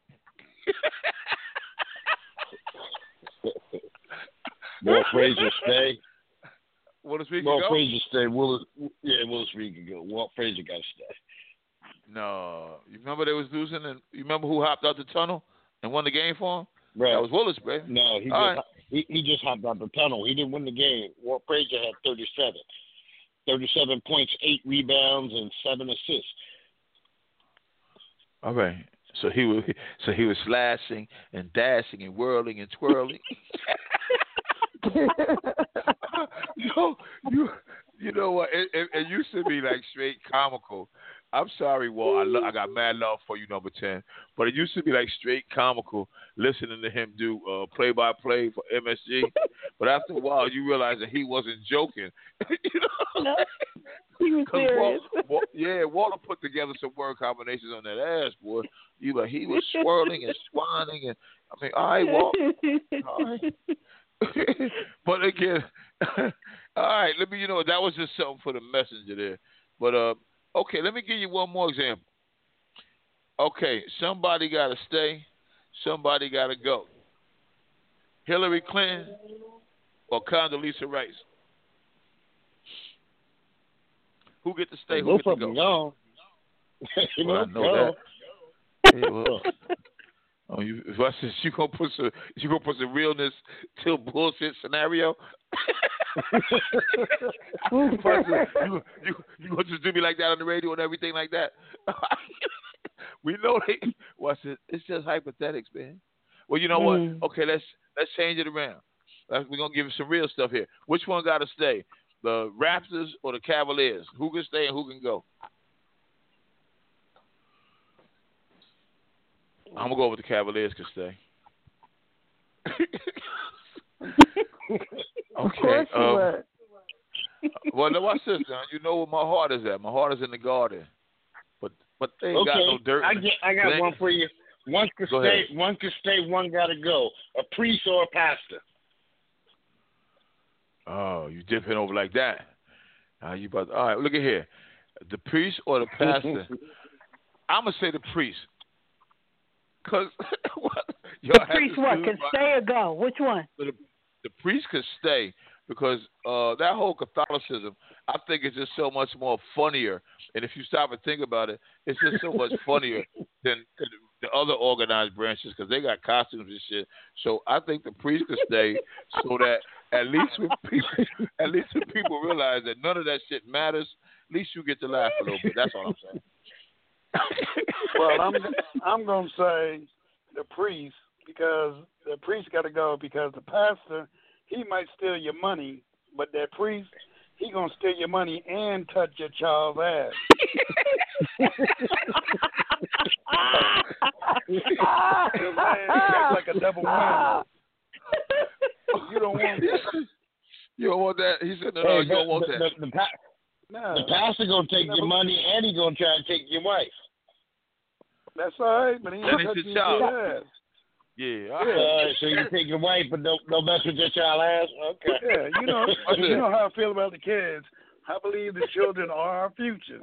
Walt Frazier stay. Willis Reed can Walt go? Frazier stay. Willis, yeah, Willis Reed can go. Walt Frazier got to stay. No. You remember they was losing, and you remember who hopped out the tunnel and won the game for him? Right. That was Willis, baby. No, he just All right. he, he just hopped out the tunnel. He didn't win the game. Walt Frazier had thirty-seven. thirty-seven points, eight rebounds, and seven assists. All right. So he was so he was slashing and dashing and whirling and twirling. Yo, you you know what? It, it, it used to be like straight comical. I'm sorry, Walt. I, lo- I got mad love for you, number ten. But it used to be like straight comical listening to him do uh, play-by-play for M S G. But after a while, you realize that he wasn't joking. You know? No, he was 'Cause serious. Walt, Walt, yeah, Walter put together some word combinations on that ass, boy. You like he was swirling and swanning, and I mean, all right, Walt. All right. But again, all right. Let me, you know, that was just something for the messenger there. But uh, okay, let me give you one more example. Okay, somebody got to stay, somebody got to go. Hillary Clinton or Condoleezza Rice? Who get to stay? Who Both get to of them go? gone. You Well, I know, know go. that. Yeah, well, oh, you, if I said you gonna put some, you gonna put some realness to a bullshit scenario. you, you, you, you gonna just do me like that on the radio and everything like that? We know they. What's it? It's just hypothetics, man. Well, you know Mm. what? Okay, let's let's change it around. Let's, we're gonna give you some real stuff here. Which one got to stay? The Raptors or the Cavaliers? Who can stay and who can go? I'm gonna go with the Cavaliers can stay. Of Okay. course you Um, would. well, now watch this, now. You know where my heart is at. My heart is in the garden, but but they ain't got Okay, no dirt. I get. I got They- one for you. One can Go stay. ahead. One can stay. One got to go. A priest or a pastor. Oh, you dipping over like that? Uh, you about? All right, look at here. The priest or the pastor? I'm gonna say the priest. Cause what? The priest what? Can stay or go? Which one? The, the priest could stay because uh, that whole Catholicism, I think, is just so much more funnier. And if you stop and think about it, it's just so much funnier than, than the other organized branches because they got costumes and shit. So I think the priest could stay so that at least when people, at least when people realize that none of that shit matters, at least you get to laugh a little bit. That's all I'm saying. Well, I'm I'm gonna say the priest because the priest got to go because the pastor he might steal your money, but that priest he gonna steal your money and touch your child's ass. It's like a double whammy. You don't want that. Yo, don't want that. He said, no, Hey, no, you the, don't want the, that. The, the, pa- No. the pastor gonna take your money, and he gonna try to take your wife. That's all right, but he That ain't is his touching child. your ass. Yeah. All right, so you take your wife, but don't don't mess with your child ass. Okay. Yeah, you know, you know how I feel about the kids. I believe the children are our future.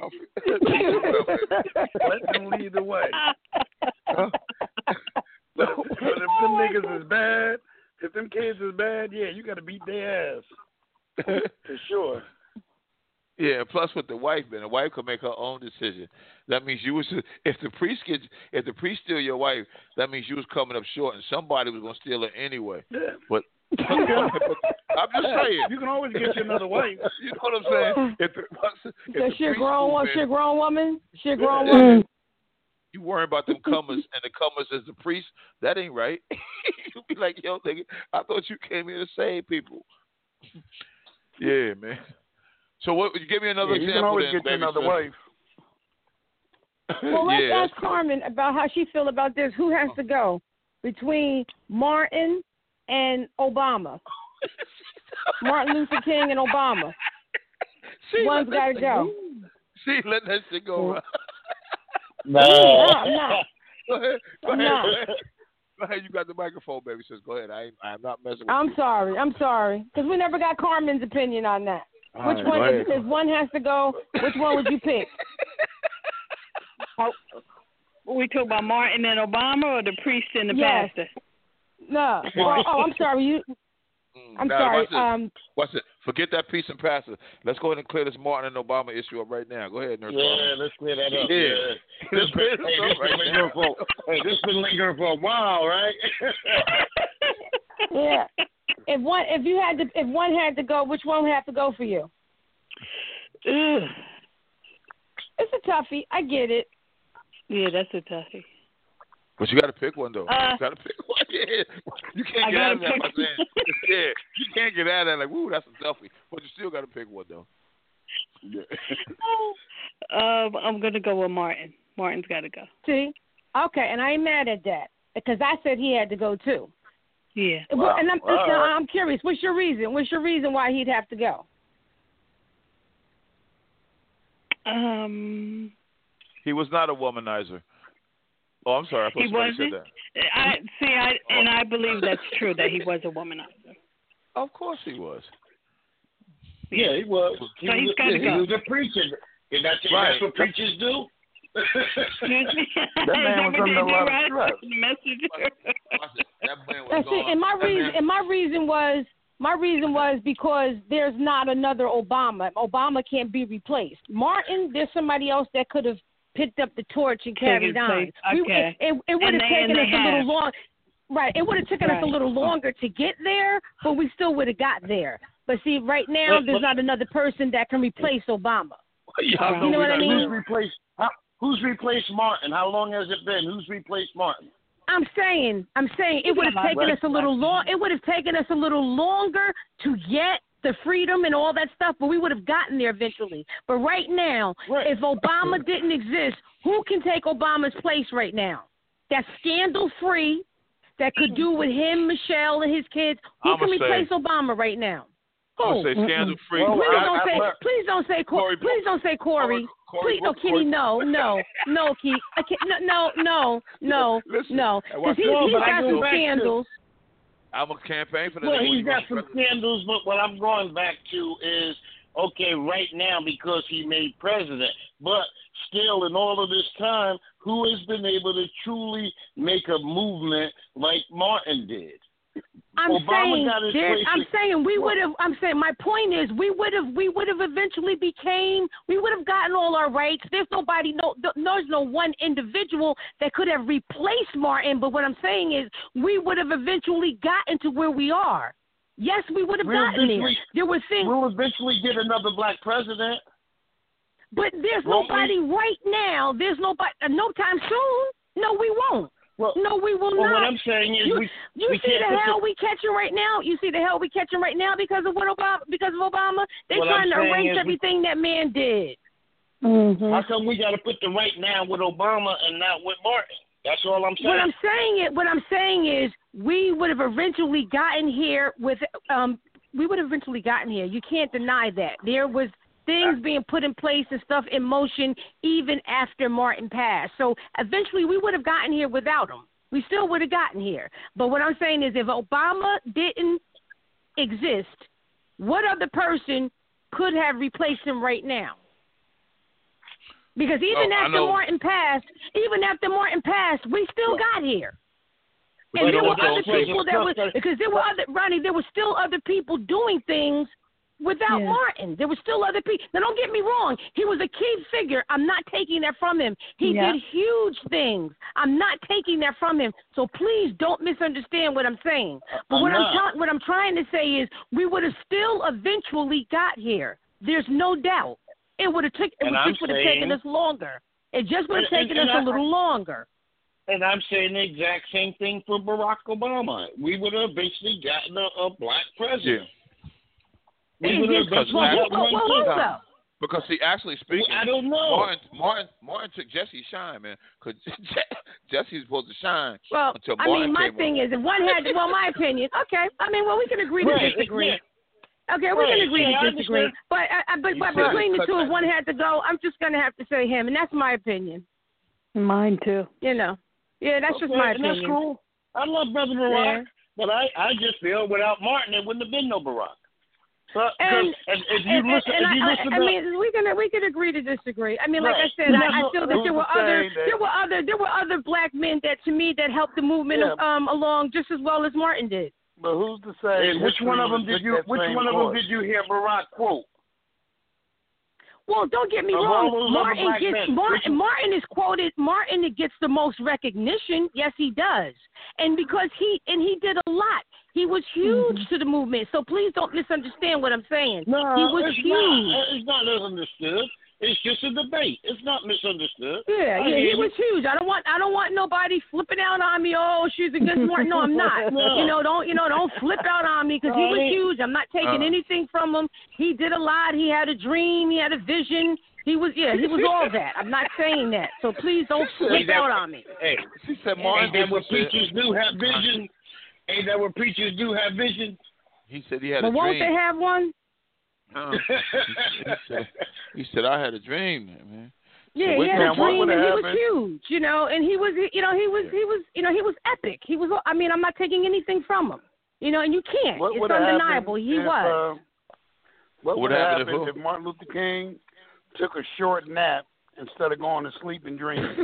Let them lead the way. But, but if them niggas is bad, if them kids is bad, yeah, you got to beat their ass for sure. Yeah, plus with the wife, man, the wife could make her own decision. That means you was if the priest gets if the priest steal your wife, that means you was coming up short, and somebody was gonna steal her anyway. Yeah. But, but I'm just saying, You can always get you another wife. You know what I'm saying? If the, if So the she a priest grown woman. move She a in, grown woman. She a grown Yeah. woman. you worry about them comers, and the comers is the priest. That ain't right. You be like, yo, nigga, I thought you came here to save people. Yeah, man. So what? Give me another Yeah, you example. can always then, get you baby another sis. wife. Well, let's Yeah, ask Carmen about how she feel about this. Who has to go between Martin and Obama? Martin Luther King and Obama. See, One's let got to that go. shit- See, let that shit go. Right. No. No, I'm not. Go ahead. Go I'm ahead. not. Go ahead. Go ahead. You got the microphone, baby. Sis. Go ahead. I ain't, I'm not messing with I'm you. sorry. I'm sorry. Because we never got Carmen's opinion on that. All Which right, one, go if, ahead. if one has to go, which one would you pick? Oh, we talk about Martin and Obama or the priest and the Yes. pastor? No. Oh, oh, I'm sorry. You. Mm, I'm now, sorry. Watch this. Um, Watch it. Forget that piece and pastor. Let's go ahead and clear this Martin and Obama issue up right now. Go ahead, Nurse. Yeah, Carmen. let's clear that up. Yeah. Yeah. Let's clear this Hey, up this right been lingering now. for hey, this been lingering for a while, right? yeah. If one, if you had to, if one had to go, which one would have to go for you? Ugh. It's a toughie. I get it. Yeah, that's a toughie. But you got to pick one though. Uh, you got to pick one. Yeah. You can't I get out of gotta that by pick- saying, yeah. You can't get out of that like, woo, that's a toughie. But you still got to pick one though. Yeah. Um, I'm gonna go with Martin. Martin's got to go. See? Okay, and I ain't mad at that because I said he had to go too. Yeah. Well, and I'm, Wow. listen, I'm curious. What's your reason? What's your reason why he'd have to go? Um, He was not a womanizer. Oh, I'm sorry. I thought he somebody wasn't. said that. I see. I and I believe that's true that he was a womanizer. Of course he was. Yeah, he was. He, So was, he's gotta he go. was a preacher. And that's, Right. that's what preachers do. Excuse me. That man was under a lot of stress. Messenger. Watch it. That man was And see, gone. and my That reason, man- and my reason was, my reason was because there's not another Obama. Obama can't be replaced. Martin, there's somebody else that could have picked up the torch and carried his on. place. We, Okay. it it, it would And have they- taken and us they a little have. long. Right, it would have taken us a Right. little longer to get there, but we still would have got there. But see, right now, But- there's but- not another person that can replace Obama. Y'all You know we what I got- mean? Who's replaced? How, who's replaced Martin? How long has it been? Who's replaced Martin? I'm saying, I'm saying it would have taken Right. us a little long. It would have taken us a little longer to get the freedom and all that stuff, but we would have gotten there eventually. But right now, Right. if Obama didn't exist, who can take Obama's place right now? That's scandal free. That could do with him, Michelle, and his kids. Who I'ma can say- replace Obama right now? I'm Who? gonna say scandal free. Well, Please I- don't I- say. I- Please don't say. Corey- Corey. Please don't say Corey. Corey- Please, no, Corey- Kenny. No, no, no, Keith. I can't, no, no, no, no, Listen, no. and watch Because this. he's No, but I got go some back to- scandals. I'm gonna campaign for that. Well, nigga when he's he got runs for some president. scandals, but what I'm going back to is, okay, right now because he made president, but still in all of this time, who has been able to truly make a movement like Martin did? I'm Obama saying, got his there, place I'm in- saying we would have. I'm saying my point is we would have. We would have eventually became. We would have gotten all our rights. There's nobody. No, there's no one individual that could have replaced Martin. But what I'm saying is we would have eventually gotten to where we are. Yes, we would have We'll gotten there. eventually- There were things, We'll eventually get another black president. but there's won't nobody right now. There's nobody. Uh, no time soon. No, we won't. Well, No, we will well not. what I'm saying is You, we you we see can't the put hell the- we catching right now? You see the hell we catching right now because of what Obama? Because of Obama? They're What I'm trying to saying erase is we- everything that man did. Mm-hmm. How come we got to put the right now with Obama and not with Martin? That's all I'm saying. What I'm saying is, what I'm saying is, we would have eventually gotten here with um we would have eventually gotten here. You can't deny that. There was things being put in place and stuff in motion even after Martin passed. So eventually we would have gotten here without him. We still would have gotten here. But what I'm saying is if Obama didn't exist, what other person could have replaced him right now? Because even oh, after Martin passed, even after Martin passed, we still got here. But and there were what, other though? people that was because there were other Ronnie. There were still other people doing things without Yeah. Martin. There were still other people. Now, don't get me wrong. He was a key figure. I'm not taking that from him. He Yeah. did huge things. I'm not taking that from him. So please don't misunderstand what I'm saying. But I'm what I'm not. tell- what I'm trying to say is we would have still eventually got here. There's no doubt. It would have took. It And would I'm just would have saying- taken us longer. It just would have And- taken and- us and a I- little longer. And I'm saying the exact same thing for Barack Obama. We would have basically gotten a, a black president. We would have Because eventually well, got well, one well, too. hold up. Because see, actually speaking, I don't know. Martin, Martin, Martin took Jesse's shine, man. Because Jesse's supposed to shine Well, until I Martin mean, my came thing on. is, if one had, well, my opinion, okay. I mean, well, we can agree to Right, disagree. yeah. Okay, we Right, can agree yeah, I to disagree. understand. But, I, I, but, You but said between the cut two, if that. one had to go, I'm just going to have to say him, and that's my opinion. Mine too. You know, yeah, that's just Okay, my and opinion. that's cool. I love Brother Barack, but I, I just feel without Martin, there wouldn't have been no Barack. But, And, if, if you and, listen, and if you I, listen I, I to, mean, we can we can agree to disagree. I mean, like Right. I said, I, I Who's feel to- that there were who's to other say that- there were other there were other black men that to me that helped the movement Yeah. um along just as well as Martin did. But who's to say? and which history one of them would did take you? that Which same one of them course? did you hear Barack quote? Well, don't get me Of all wrong. those other Martin black gets men, Martin, which one- Martin is quoted. Martin gets the most recognition. Yes, he does, and because he and he did a lot. He was huge Mm-hmm. to the movement. So please don't misunderstand what I'm saying. No, he was it's huge. not. It's not misunderstood. It's just a debate. It's not misunderstood. Yeah, I yeah, hear he was huge. I don't want, I don't want nobody flipping out on me. Oh, she's against Martin. No, I'm not. No. You know, don't, you know, don't flip out on me because he was Right. huge. I'm not taking Uh. anything from him. He did a lot. He had a dream. He had a vision. He was, yeah, he was all that. I'm not saying that. So please don't flip that- out on me. Hey, She said Martin. ain't that what said- preachers do have vision? Ain't that what preachers do have vision? He said he had But a won't dream. they have one? Uh, he, he, said, he said I had a dream, man. Yeah, what- he had now, a what dream would and he have was happened? huge, you know, and he was, you know, he was, he was, you know, he was epic. He was, I mean, I'm not taking anything from him, you know, and you can't. What It's would have undeniable. happened He if, was. Uh, what What would have happened if happened who? if Martin Luther King took a short nap instead of going to sleep and dreaming?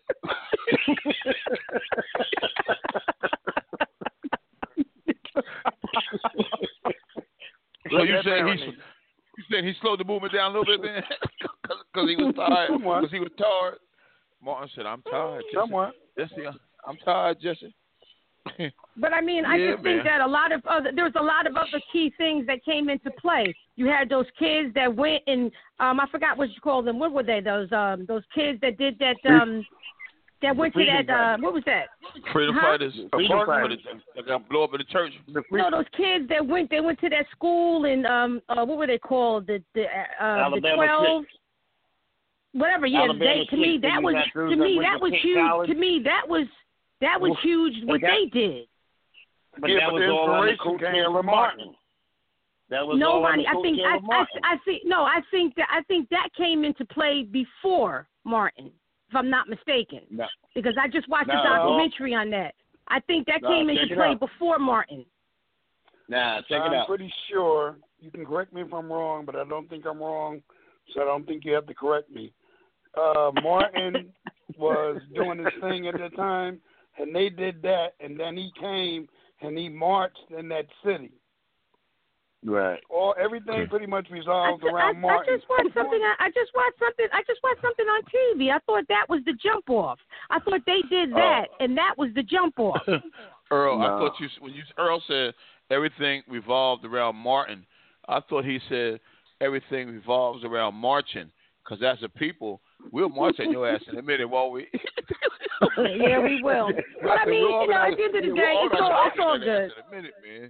So you Let that saying marinate. he you saying he slowed the movement down a little bit, man? Because he was tired. Somewhat. Because he was tired. Martin said, "I'm tired, Jesse. Somewhat. Jesse, I'm tired, Jesse." But I mean, I Yeah, just think man. that a lot of other there was a lot of other key things that came into play. You had those kids that went and um I forgot what you call them. What were they? Those um those kids that did that um that went to Freedom that uh Fighters. what was that? Freedom Huh? fighters. Freedom For fighters. the- They're gonna blow up in the church. The free- No, those kids that went they went to that school and um uh what were they called? The the uh the Alabama twelve Six. whatever, yeah, Alabama they, to me Six, that then was you got those to that me went that to was Pitt huge. College. To me that was that was Well, huge what that- they did. But Yeah, that but was the all on the inspiration came coattail from of Martin. That was No, all on Ronnie, the I think I, coattail of Martin. I I think no, I think that I think that came into play before Martin, if I'm not mistaken. No. Because I just watched No. a documentary on that. I think that No, came check into it play out. before Martin. Nah, check I'm it out. pretty sure, you can correct me if I'm wrong, but I don't think I'm wrong, so I don't think you have to correct me. Uh, Martin was doing his thing at the time, and they did that, and then he came and he marched in that city. Right. All everything pretty much I, resolved ju- I, around I Martin. just watched something. I, I just watched something. I just watched something on T V. I thought that was the jump off. I thought they did that, and that was the jump off. Earl, I No. thought you when you Earl said everything revolved around Martin. I thought he said everything revolves around marching. Because as a people, we'll march at your ass in a minute, won't we? Yeah, we will. But I mean, you know, at the end of the day, it's all it's all good. In a minute, man.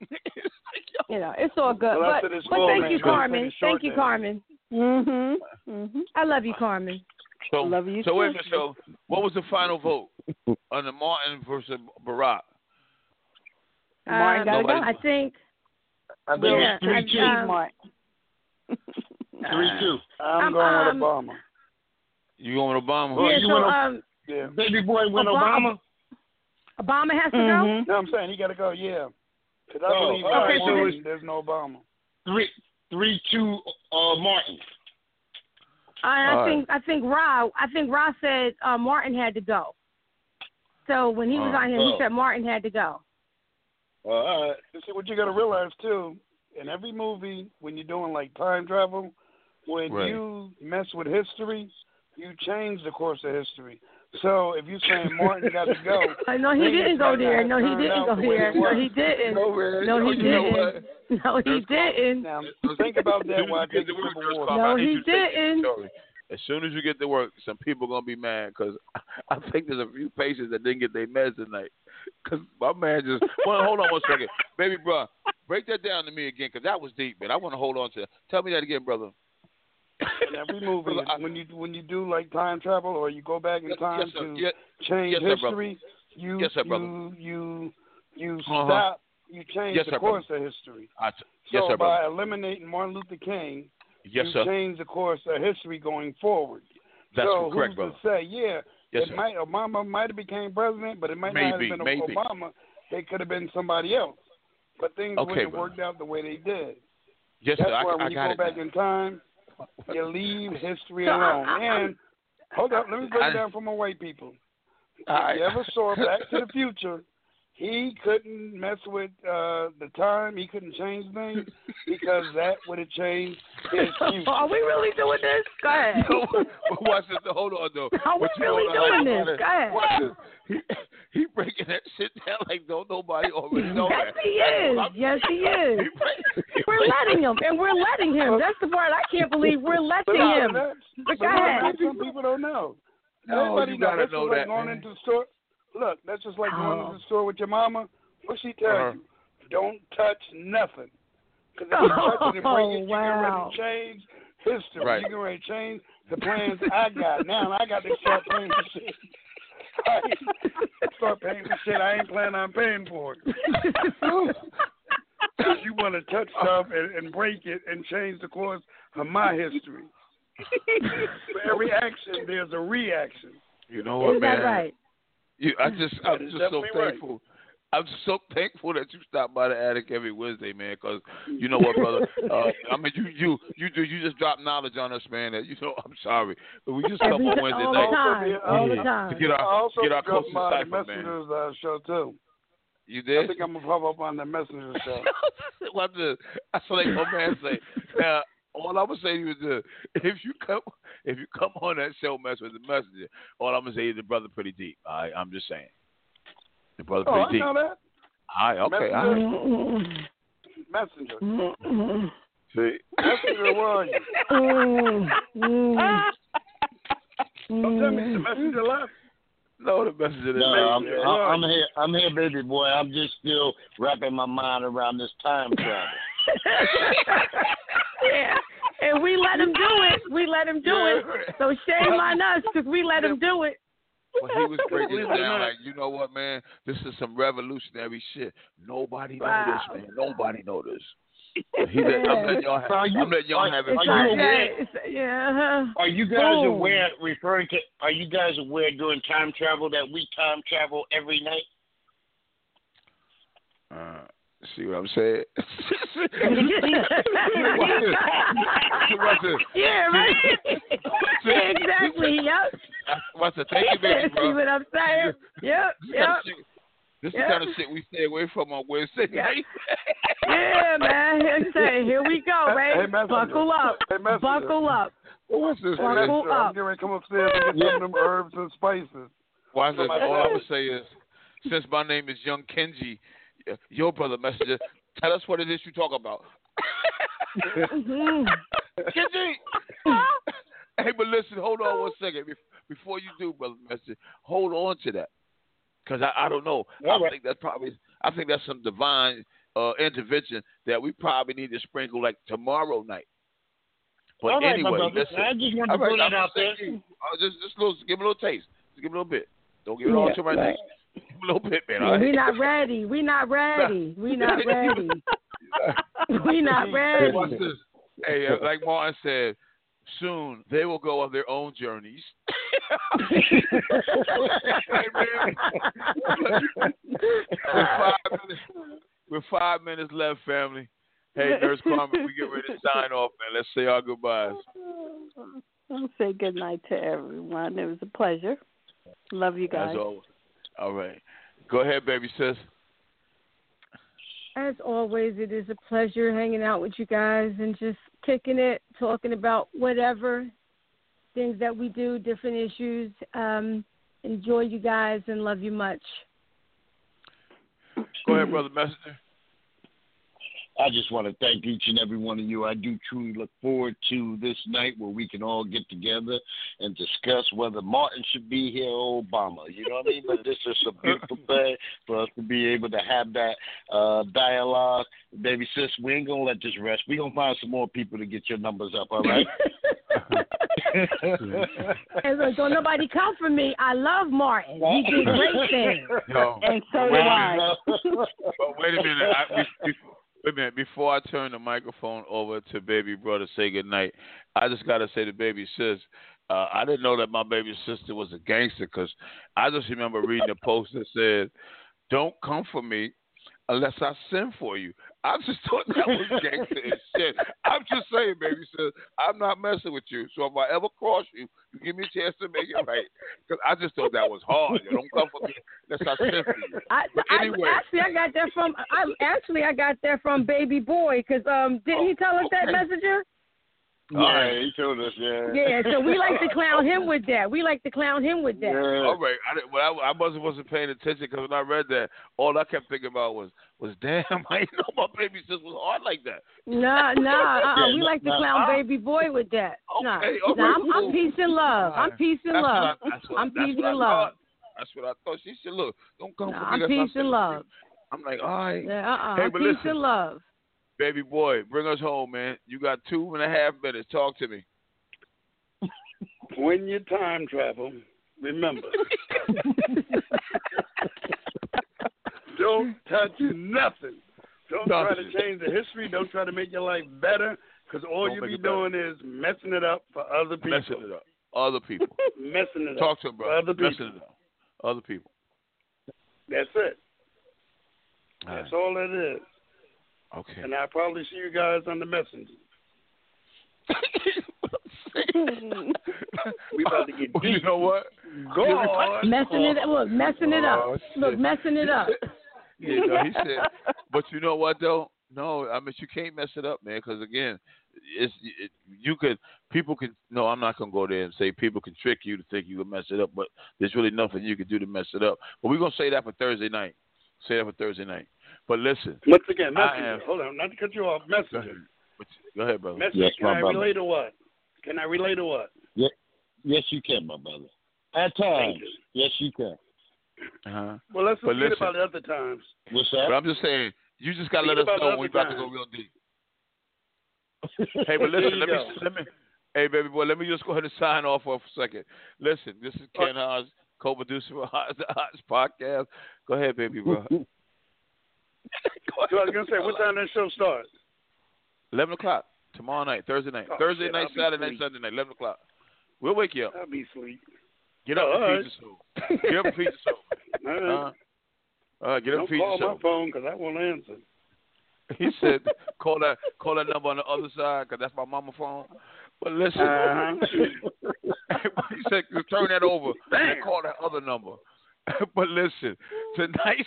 You know, it's all good. Well, But after this but call, thank man, you, it's gonna Carmen. finish short Thank you, then. Carmen. Mhm. Mhm. I love you, Carmen. So, Love you so wait a too. minute. So, what was the final vote on the Martin versus Barack? Martin Um, gotta go. Nobody- I think I think Yeah, it's three two. um, Martin. Three two. I'm Um, going um, with Obama. You going with Obama? Well, yeah, you so wanna- um, Yeah. Baby boy went Obama- Obama. Obama has to Mhm. No, I'm saying he got to go. Yeah. Because I Oh, believe okay, okay, so so it's- there's no Obama. Three three two. Uh, Martin. go. I, I All think I think Ra I think Ra said uh, Martin had to go. So when he was Oh, on here, he oh. said Martin had to go. Uh, all right. You see, what you got to realize too, in every movie, when you're doing like time travel, when Right. you mess with history, you change the course of history. So if you're saying Martin got to go, Uh, no, he things didn't go might not there. have No, he turned didn't out go the way there. they No, were. he didn't. No, man. No, he you know didn't. what? No, he That's cool. didn't. Now, think about that while I As soon as take you a get sip to of work, water. No, I need he you to take this didn't. story. As soon as you get to work, some people gonna be mad because I think there's a few patients that didn't get their meds tonight. Because my man just well, hold on one second, baby, bro, break that down to me again because that was deep, man. I want to hold on to that. Tell me that again, brother. In every movie, when you when you do like time travel or you go back in Yes, time yes, sir. to Yes, change yes, sir, brother. history, you Yes, sir, brother. you you you Uh-huh. stop, you change Yes, the sir, course of history. I, So yes, sir, by brother. eliminating Martin Luther King, Yes, you sir. change the course of history going forward. That's so correct, who's brother. to say, yeah, Yes, it sir. might Obama might have became president, but it might not Maybe, have been maybe. Obama. It could have been somebody else. But things Okay, wouldn't have brother. worked out the way they did. Yes, That's sir. I, why I when you got go it. back now. in time, you leave history So, alone. I- I- And hold up, let me break I- it down for my white people. I- If you ever saw Back to the Future, he couldn't mess with uh, the time. He couldn't change things because that would have changed his future. Are we really doing this? Go ahead. No, watch this. Hold on, though. Are we What you really know what I like doing about this? it? Go ahead. Watch this. He, he breaking that shit down like don't nobody already know Yes, that. he That's is. what I'm Yes, he saying. is. He break- he We're break- letting him, and we're letting him. That's the part I can't believe. We're letting But him. that's- But but go ahead. that's some people don't know. No, Everybody you knows. gotta That's know just like that, going man. into the store. Look, that's just like going Oh. into the store with your mama. What she tell Uh-huh. you? Don't touch nothing. Because if you touch it and break Oh, it, you wow. get ready to change history. Right. You get ready to change the plans I got. Now I got to start paying for shit. I start paying for shit I ain't planning on paying for. Because you want to touch stuff and, and break it and change the course of my history. For every action, there's a reaction. You know what, Is man? that right? You, I just, I'm That is just so definitely right. thankful. I'm so thankful that you stop by the attic every Wednesday, man. Because you know what, brother? Uh, I mean, you, you, you do, you just drop knowledge on us, man. That you know, I'm sorry, but we just come Every on ti- Wednesday all night the time. Yeah. All the to time. get I our, also get our dropped closest by the cipher, man. Messengers uh, show, too. You I did? think I'm going to pop up on the Messenger show. What the? That's what my man say. Now, all I'm gonna say to you is, uh, if you come, if you come on that show, mess with the messenger. All I'm gonna say is the brother pretty deep. All right, I'm just saying, the brother Oh, pretty I deep. know that. All right, okay. All right. Messenger. Mm-mm. See, Messenger, where are you? Mm, mm, Don't tell me the mm. messenger left. no, the messenger. No, I'm, is I'm, I'm here. I'm here, baby boy. I'm just still wrapping my mind around this time travel. Yeah, and we let him do it. We let him do it. So shame on us because we let him do it. But he was breaking it down like, you know what, man? This is some revolutionary shit. Nobody know Wow. this, man. Nobody know this. He let, I'm letting y'all have, So are you- I'm letting y'all have it. It's Are like you that. aware? It's, yeah. Are you guys Boom. aware, referring to, are you guys aware during time travel that we time travel every night? Uh, see what I'm saying? Yeah, right. Yeah, exactly. Yep. What's the thank you, baby, See bro. what I'm saying? Yep. This, kind Yep. of shit, this Yep. is the kind of shit we stay away from on Wednesday Yeah. night. Yeah, man. Here, say, here we go, Hey, baby. hey, messenger. Buckle up. Hey, messenger. Buckle up. What's this, Hey, man? Buckle messenger, I'm up. getting ready to come upstairs and get some of them herbs and spices. Watch this. Somebody All I'm said- gonna say is, since my name is Young Kenji, uh, your brother messenger, tell us what it is you talk about. Mhm. Kenji. Hey, but listen, hold on one second. Bef- Before you do, brother messenger, hold on to that, because I, I don't know. I All right. think that's probably, I think that's some divine uh, intervention that we probably need to sprinkle like tomorrow night. But All right, anyway, my brother. listen. I just wanted All to right, put that I'm out there. saying, uh, just, just a little, give me a little taste. Just give me a little bit. Don't give it all Yeah, to my right. Give me a little bit, man. all Yeah, right? we not ready. We not ready. We not ready. We not Hey, ready. watch this. Hey, uh, like Martin said, soon they will go on their own journeys. Hey, man. with, five minutes, with five minutes left, family. Hey, Nurse Carmen, we get ready to sign off, man. Let's say our goodbyes. I'll say good night to everyone. It was a pleasure. Love you guys. As always. All right. Go ahead, baby sis. As always, it is a pleasure hanging out with you guys and just kicking it, talking about whatever things that we do, different issues. Um, enjoy you guys and love you much. Go ahead, Brother Messenger. I just want to thank each and every one of you. I do truly look forward to this night where we can all get together and discuss whether Martin should be here or Obama. You know what I mean? But this is a beautiful thing for us to be able to have that uh, dialogue. Baby sis, we ain't going to let this rest. We're going to find some more people to get your numbers up, all right? And look, don't nobody come for me. I love Martin. He did great things. Yo, And so do wait, I. but wait a minute. I, be, be, wait a minute. Before I turn the microphone over to baby brother, say goodnight, I just got to say to baby sis, uh, I didn't know that my baby sister was a gangster because I just remember reading a post that said, don't come for me unless I send for you. I just thought that was gangster and shit. I'm just saying, baby sis, I'm not messing with you. So if I ever cross you, you give me a chance to make it right. Because I just thought that was hard. You don't come for me unless I send for you. I, But anyway. I, actually, I got that from. I actually I got that from Baby Boy because um didn't he tell us that, Okay. Messenger? Yeah, he told us, yeah. Yeah, so we like to clown him with that. We like to clown him with that. Yeah. All right. I, didn't- well, I, I wasn't, wasn't paying attention because when I read that, all I kept thinking about was, was damn, I didn't know my baby sis was hard like that. Nah, nah, uh-uh. Yeah, we like to nah, clown nah. Baby Boy with that. Nah, Okay, nah, okay, I'm, cool. I'm peace and love. I'm peace and That's love. What I, that's what, I'm that's peace what I and love. thought. That's what I thought. She said, look, don't come Nah, for me. I'm unless I peace send and for you. love. I'm like, all right. Yeah, uh-uh. Hey, I'm but peace listen. and love. Baby boy, bring us home, man. You got two and a half minutes. Talk to me. When you time travel, remember, don't touch nothing. Don't try to Nothing. change the history. Don't try to make your life better, because all Don't you make be it better. doing is messing it up for other people. Messing it up. Other people. Messing it Talk up to him, for bro. other people. Messing it up. Other people. That's it. All That's right. all it is. Okay. And I'll probably see you guys on the messenger. We about to get Well, you deep. know what? God. Messing it up. Look, messing it up. Oh, Look, shit. messing it up. Yeah, no, he said. But you know what though? No, I mean you can't mess it up, man. Because again, it's it, you could people can. No, I'm not gonna go there and say people can trick you to think you can mess it up. But there's really nothing you can do to mess it up. But we're gonna say that for Thursday night. Say that for Thursday night. But listen. Once again, I messenger. am- Hold on, not to cut you off. Go Messenger. ahead, But- go ahead brother. Messenger. Yes, Can my I brother. relate to what? Can I relate to what? Yes, you can, my brother. At times, Thank you. yes, you can. Uh-huh. Well, let's But forget listen. about the other times. What's But that? I'm just saying, you just gotta let Forget us about know when we the about other to go time. real deep. Hey, but There listen, you let me, go. let me, hey, baby boy, let me just go ahead and sign off for a second. Listen, this is Ken Haas, co-producer for Haas, the Haas podcast. Go ahead, baby bro. Go So I was ahead. gonna say, what time that show starts? eleven o'clock tomorrow night, Thursday night, Oh, Thursday shit, night, I'll be Saturday night, asleep. Sunday night, eleven o'clock. We'll wake you up. I'll be asleep. Get up Oh, and all feed right. your soul. Get up and feed your soul. All right. Uh, uh, get up Don't and feed call your soul. my phone because I won't answer. He said, call that call that number on the other side because that's my mama phone. But listen, Uh-huh. he said, turn that over Damn. and call that other number. But listen, tonight's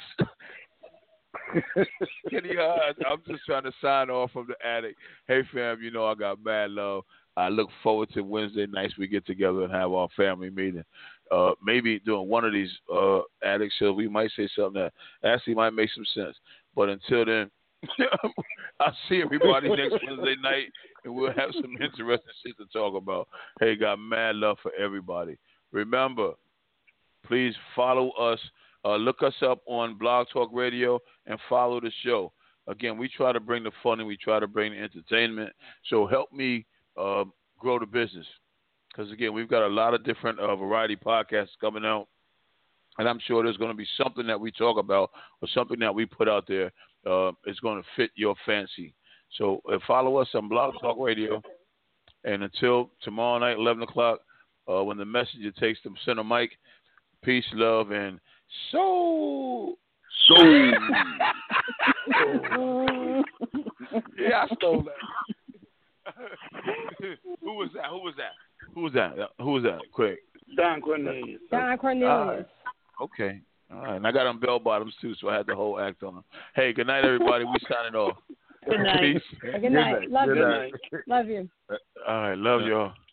Kenny Hodge, I'm just trying to sign off from the attic. Hey, fam, you know I got mad love. I look forward to Wednesday nights we get together and have our family meeting. Uh, maybe doing one of these uh, attic shows, we might say something that actually might make some sense. But until then, I'll see everybody next Wednesday night, and we'll have some interesting shit to talk about. Hey, got mad love for everybody. Remember, please follow us. Uh, look us up on Blog Talk Radio and follow the show. Again, we try to bring the fun and we try to bring the entertainment. So help me uh, grow the business. Because, again, we've got a lot of different uh, variety podcasts coming out. And I'm sure there's going to be something that we talk about or something that we put out there uh, is going to fit your fancy. So uh, follow us on Blog Talk Radio. And until tomorrow night, eleven o'clock, uh, when the messenger takes the center mic, peace, love, and soul. Soul. Yeah, I stole that. Who was that? Who was that? Who was that? Who was that? Quick. Don Cornelius. Don Cornelius. Uh, okay. All right. And I got on bell bottoms, too, so I had the whole act on. Hey, good night, everybody. We signing off. Good night. Peace. Good night. Love Good you. night. Love you. All right. Love y'all.